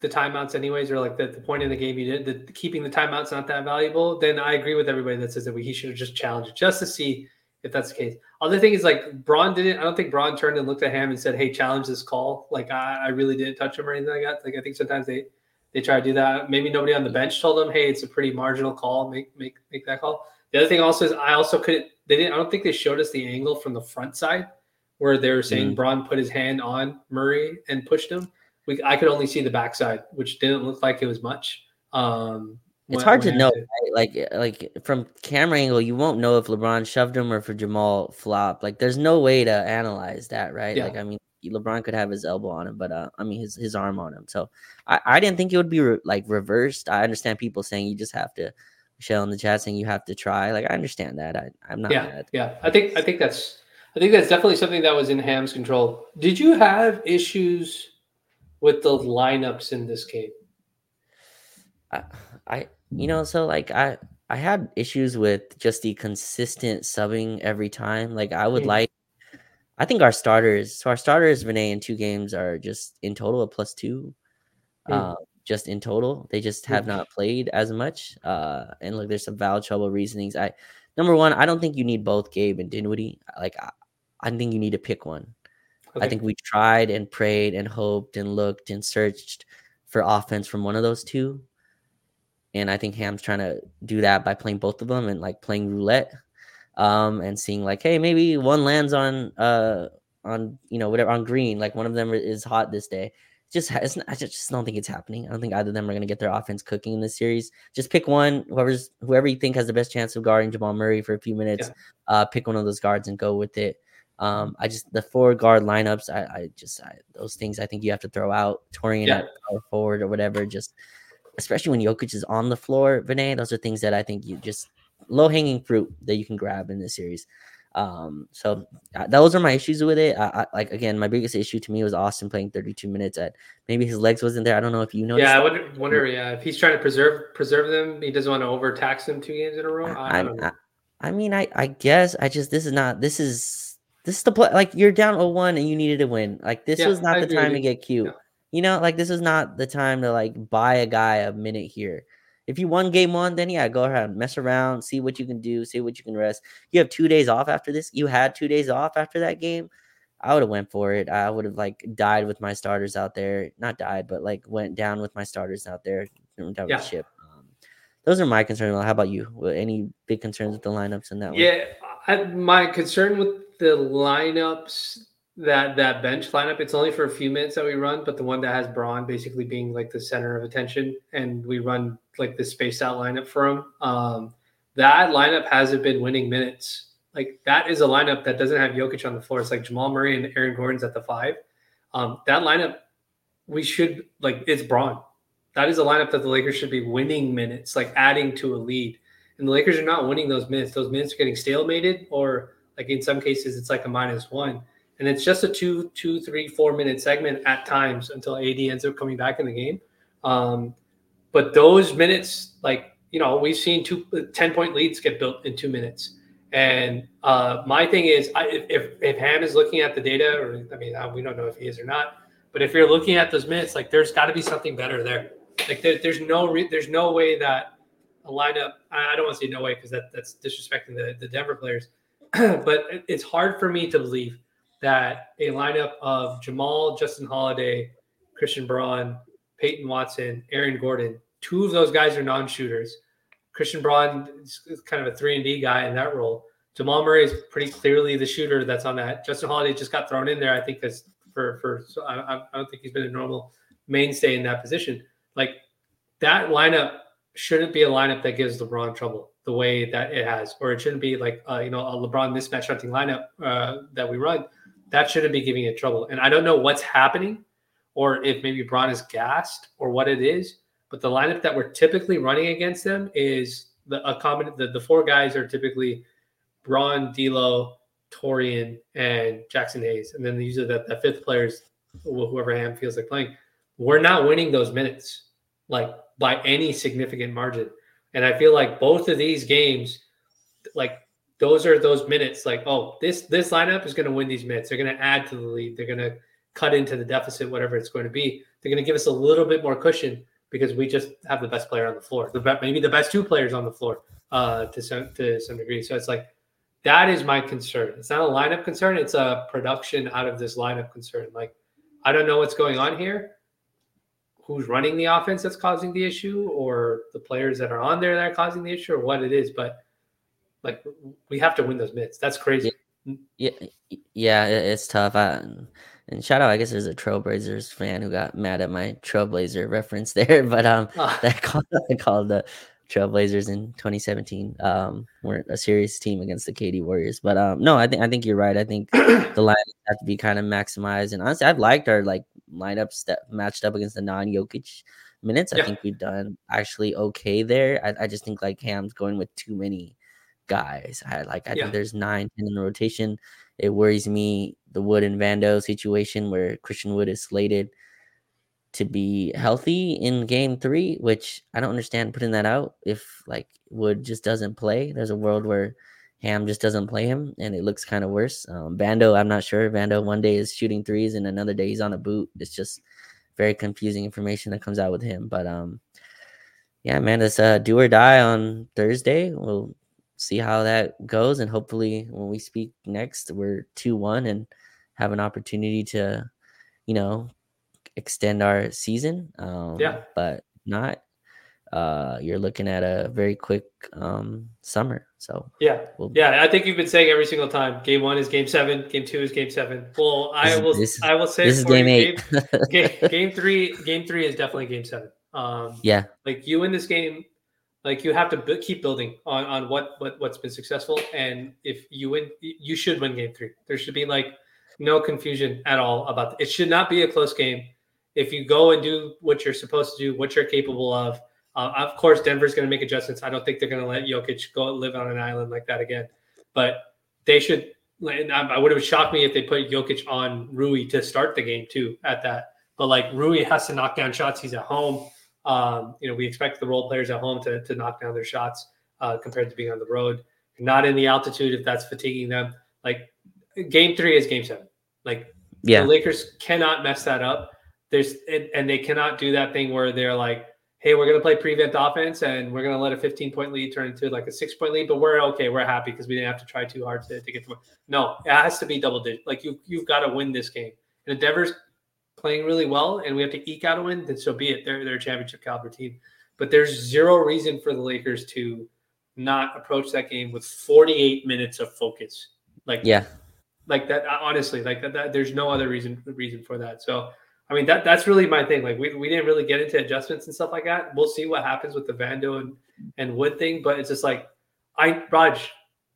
the timeouts anyways, or like the, the point in the game you did, the, keeping the timeouts not that valuable, then I agree with everybody that says that we, he should have just challenged it just to see if that's the case. Other thing is like Braun didn't, I don't think Braun turned and looked at him and said, hey, challenge this call. Like I, I really didn't touch him or anything like that. Like I think sometimes they, they try to do that. Maybe nobody on the bench told him, hey, it's a pretty marginal call. Make, make, make that call. The other thing also is I also couldn't, they didn't, I don't think they showed us the angle from the front side where they were saying mm-hmm. Braun put his hand on Murray and pushed him. We, I could only see the backside, which didn't look like it was much. Um, it's when, hard to know, to... Right? like like from camera angle, you won't know if LeBron shoved him or if Jamal flopped. Like, there's no way to analyze that, right? Yeah. Like, I mean, LeBron could have his elbow on him, but uh, I mean, his his arm on him. So I, I didn't think it would be re- like reversed. I understand people saying you just have to. Michelle in the chat saying you have to try. Like, I understand that. I, I'm not. Yeah, mad. yeah. I think I think that's I think that's definitely something that was in Ham's control. Did you have issues with the lineups in this game? I, I, you know, so like I, I had issues with just the consistent subbing every time. Like I would mm. like, I think our starters, so our starters, Vinay, in two games are just in total a plus two, mm. uh, just in total. They just have mm. not played as much. Uh, and like there's some foul trouble reasonings. I, number one, I don't think you need both Gabe and Dinwiddie. Like I, I think you need to pick one. Okay. I think we tried and prayed and hoped and looked and searched for offense from one of those two. And I think Ham's trying to do that by playing both of them and like playing roulette um, and seeing like, hey, maybe one lands on, uh, on you know, whatever, on green. Like one of them is hot this day. Just it's not, I just don't think it's happening. I don't think either of them are going to get their offense cooking in this series. Just pick one, whoever's whoever you think has the best chance of guarding Jamal Murray for a few minutes. Yeah. Uh, pick one of those guards and go with it. Um, I just the four guard lineups. I, I just I, those things. I think you have to throw out Torian yeah. at power forward or whatever. Just especially when Jokic is on the floor, Vinay. Those are things that I think you just low hanging fruit that you can grab in this series. Um, so uh, those are my issues with it. I, I, like again, my biggest issue to me was Austin playing thirty-two minutes. At maybe his legs wasn't there. I don't know if you noticed. Yeah, I wonder, wonder. Yeah, if he's trying to preserve preserve them, he doesn't want to overtax them two games in a row. I, I, don't know. I, I mean, I I guess I just this is not this is. This is the play. Like you're down oh one and you needed to win. Like this yeah, was not I the time to get cute. Yeah. You know, like this is not the time to like buy a guy a minute here. If you won game one, then yeah, go ahead, mess around, see what you can do, see what you can rest. You have two days off after this. You had two days off after that game. I would have went for it. I would have like died with my starters out there. Not died, but like went down with my starters out there. Down yeah. with the ship. Um, those are my concerns. How about you? Any big concerns with the lineups in that one? Yeah, I, my concern with the lineups, that that bench lineup, it's only for a few minutes that we run, but the one that has Braun basically being like the center of attention and we run like the spaced out lineup for him. Um, that lineup hasn't been winning minutes. Like that is a lineup that doesn't have Jokic on the floor. It's like Jamal Murray and Aaron Gordon's at the five. Um, that lineup, we should like it's Braun. That is a lineup that the Lakers should be winning minutes, like adding to a lead. And the Lakers are not winning those minutes. Those minutes are getting stalemated or like in some cases, it's like a minus one. And it's just a two, two, three, four minute segment at times until A D ends up coming back in the game. Um, but those minutes, like, you know, we've seen two ten-point leads get built in two minutes. And uh, my thing is, I, if, if Ham is looking at the data, or I mean, we don't know if he is or not, but if you're looking at those minutes, like there's got to be something better there. Like there, there's no re- there's no way that a lineup, I don't want to say no way because that, that's disrespecting the, the Denver players. But it's hard for me to believe that a lineup of Jamal, Justin Holiday, Christian Braun, Peyton Watson, Aaron Gordon, two of those guys are non-shooters. Christian Braun is kind of a three and D guy in that role. Jamal Murray is pretty clearly the shooter that's on that. Justin Holiday just got thrown in there, I think, because for for so I, I don't think he's been a normal mainstay in that position. Like that lineup shouldn't be a lineup that gives LeBron trouble the way that it has, or it shouldn't be like, uh, you know, a LeBron mismatch hunting lineup uh, that we run. That shouldn't be giving it trouble. And I don't know what's happening or if maybe Braun is gassed or what it is, but the lineup that we're typically running against them is the, a common, the, the four guys are typically Braun, D'Lo, Torian, and Jackson Hayes. And then usually the, the fifth player is whoever Ham feels like playing. We're not winning those minutes, like by any significant margin. And I feel like both of these games, like those are those minutes, like, oh, this this lineup is going to win these minutes. They're going to add to the lead. They're going to cut into the deficit, whatever it's going to be. They're going to give us a little bit more cushion because we just have the best player on the floor, the be- maybe the best two players on the floor uh, to some to some degree. So it's like that is my concern. It's not a lineup concern; it's a production out of this lineup concern. Like I don't know what's going on here. Who's running the offense that's causing the issue, or the players that are on there that are causing the issue, or what it is. But like we have to win those minutes. That's crazy. Yeah, yeah, it's tough. I, and shout out, I guess there's a Trailblazers fan who got mad at my Trailblazer reference there, but um, Ah. that called, I called the Trailblazers in twenty seventeen um weren't a serious team against the K D Warriors. But um, no, I think I think you're right. I think the lineups have to be kind of maximized. And honestly, I've liked our like lineups that matched up against the non-Jokic minutes. I Yeah. think we've done actually okay there. I, I just think like Ham's going with too many guys. I like I Yeah. think there's nine, ten in the rotation. It worries me the Wood and Vando situation where Christian Wood is slated to be healthy in game three, which I don't understand putting that out if like Wood just doesn't play. There's a world where Ham just doesn't play him and it looks kind of worse. Um, Vando, I'm not sure. Vando one day is shooting threes and another day he's on a boot. It's just very confusing information that comes out with him. But um, yeah, man, it's uh, do or die on Thursday. We'll see how that goes. And hopefully when we speak next, we're two one and have an opportunity to, you know, extend our season. Um, Yeah. But not, uh, you're looking at a very quick um, summer. So Yeah. we'll, Yeah. I think you've been saying every single time game one is game seven, game two is game seven. Well, I This is- will, this is- I will say this it is for game you, eight. Game, game, game three, game three is definitely game seven. Um, Yeah. like you in this game, like you have to b- keep building on, on what, what, what's been successful. And if you win, you should win game three. There should be like no confusion at all about it. It should not be a close game. If you go and do what you're supposed to do, what you're capable of, uh, of course, Denver's going to make adjustments. I don't think they're going to let Jokic go live on an island like that again. But they should. And I would have shocked me if they put Jokic on Rui to start the game too at that. But like Rui has to knock down shots. He's at home. Um, you know, we expect the role players at home to, to knock down their shots uh, compared to being on the road. Not in the altitude if that's fatiguing them. Like game three is game seven. Like Yeah. the Lakers cannot mess that up. There's and, and they cannot do that thing where they're like, hey, we're going to play prevent offense and we're going to let a fifteen point lead turn into like a six point lead, but we're okay. We're happy because we didn't have to try too hard to, to get to. No, it has to be double digit. Like you, you've got to win this game. And if Denver's playing really well and we have to eke out a win, then so be it. They're, they're a championship caliber team. But there's zero reason for the Lakers to not approach that game with forty-eight minutes of focus. Like, Yeah. like that, honestly, like that, that there's no other reason reason for that. So, I mean, that that's really my thing. Like we, we didn't really get into adjustments and stuff like that. We'll see what happens with the Vando and, and Wood thing, but it's just like, I, Raj,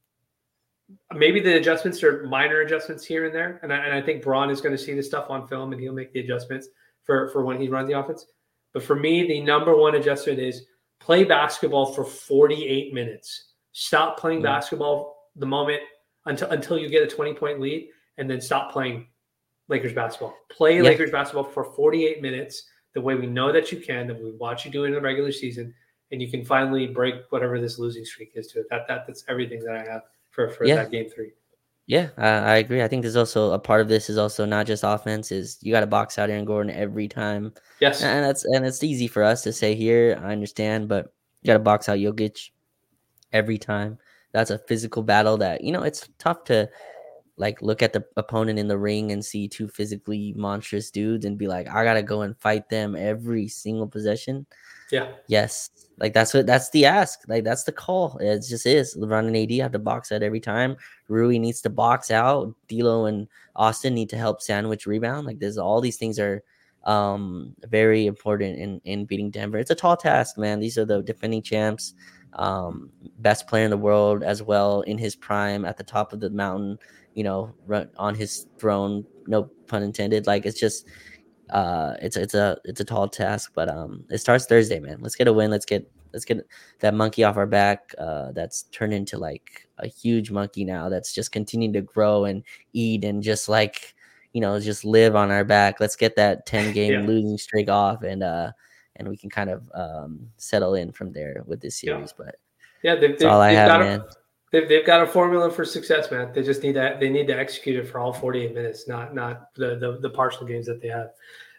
maybe the adjustments are minor adjustments here and there. And I, and I think Braun is going to see this stuff on film and he'll make the adjustments for, for when he runs the offense. But for me, the number one adjustment is play basketball for forty-eight minutes. Stop playing Yeah. basketball the moment until, until you get a twenty point lead and then stop playing Lakers basketball. Play Yeah. Lakers basketball for forty-eight minutes the way we know that you can, that we watch you do in the regular season, and you can finally break whatever this losing streak is to it. That, that That's everything that I have for, for Yeah. that game three. Yeah, I, I agree. I think there's also a part of this is also not just offense. Is you got to box out Aaron Gordon every time, Yes. and that's and it's easy for us to say here. I understand, but you got to box out Jokic every time. That's a physical battle that you know it's tough to like look at the opponent in the ring and see two physically monstrous dudes and be like, I gotta go and fight them every single possession. Yeah. Yes. Like that's what that's the ask. Like that's the call. It just is. LeBron and A D have to box out every time. Rui needs to box out. D'Lo and Austin need to help sandwich rebound. Like there's all these things are um very important in in beating Denver. It's a tall task, man. These are the defending champs, um, best player in the world as well in his prime at the top of the mountain, you know, run on his throne, no pun intended. Like it's just uh it's it's a it's a tall task, but um it starts Thursday, man. Let's get a win. Let's get let's get that monkey off our back uh that's turned into like a huge monkey now that's just continuing to grow and eat and just like you know just live on our back. Let's get that ten game Yeah. losing streak off and uh and we can kind of um settle in from there with this Yeah. series. But Yeah. They've, that's they've, all I they've have, got man. a, they've, they've got a formula for success, man. They just need that. They need to execute it for all forty-eight minutes, not, not the, the, the partial games that they have.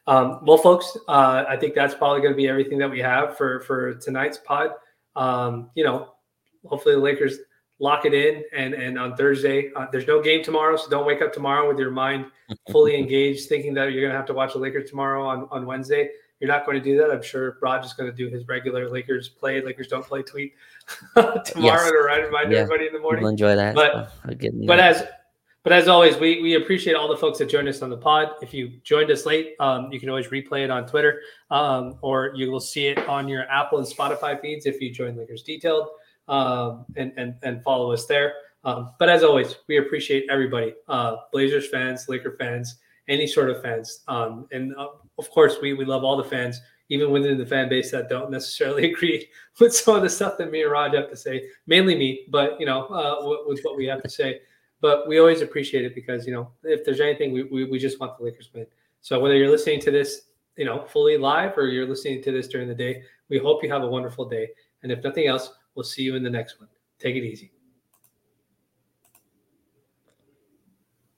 Um, well, folks, uh, I think that's probably going to be everything that we have for for tonight's pod. Um, you know, hopefully the Lakers lock it in, and and on Thursday, uh, there's no game tomorrow, so don't wake up tomorrow with your mind fully engaged, thinking that you're going to have to watch the Lakers tomorrow on on Wednesday. You're not going to do that. I'm sure Rod is going to do his regular Lakers play, Lakers don't play tweet tomorrow Yes. to remind Yeah. everybody in the morning. People enjoy that. But so good but as but as always, we we appreciate all the folks that joined us on the pod. If you joined us late, um, you can always replay it on Twitter, um, or you will see it on your Apple and Spotify feeds if you join Lakers Detailed, um, and and and follow us there. Um, but as always, we appreciate everybody, uh, Blazers fans, Laker fans, any sort of fans, um, and uh, of course, we we love all the fans, even within the fan base that don't necessarily agree with some of the stuff that me and Raj have to say. Mainly me, but you know, uh, with, with what we have to say. But we always appreciate it because, you know, if there's anything, we, we, we just want the Lakers to win. So whether you're listening to this, you know, fully live or you're listening to this during the day, we hope you have a wonderful day. And if nothing else, we'll see you in the next one. Take it easy.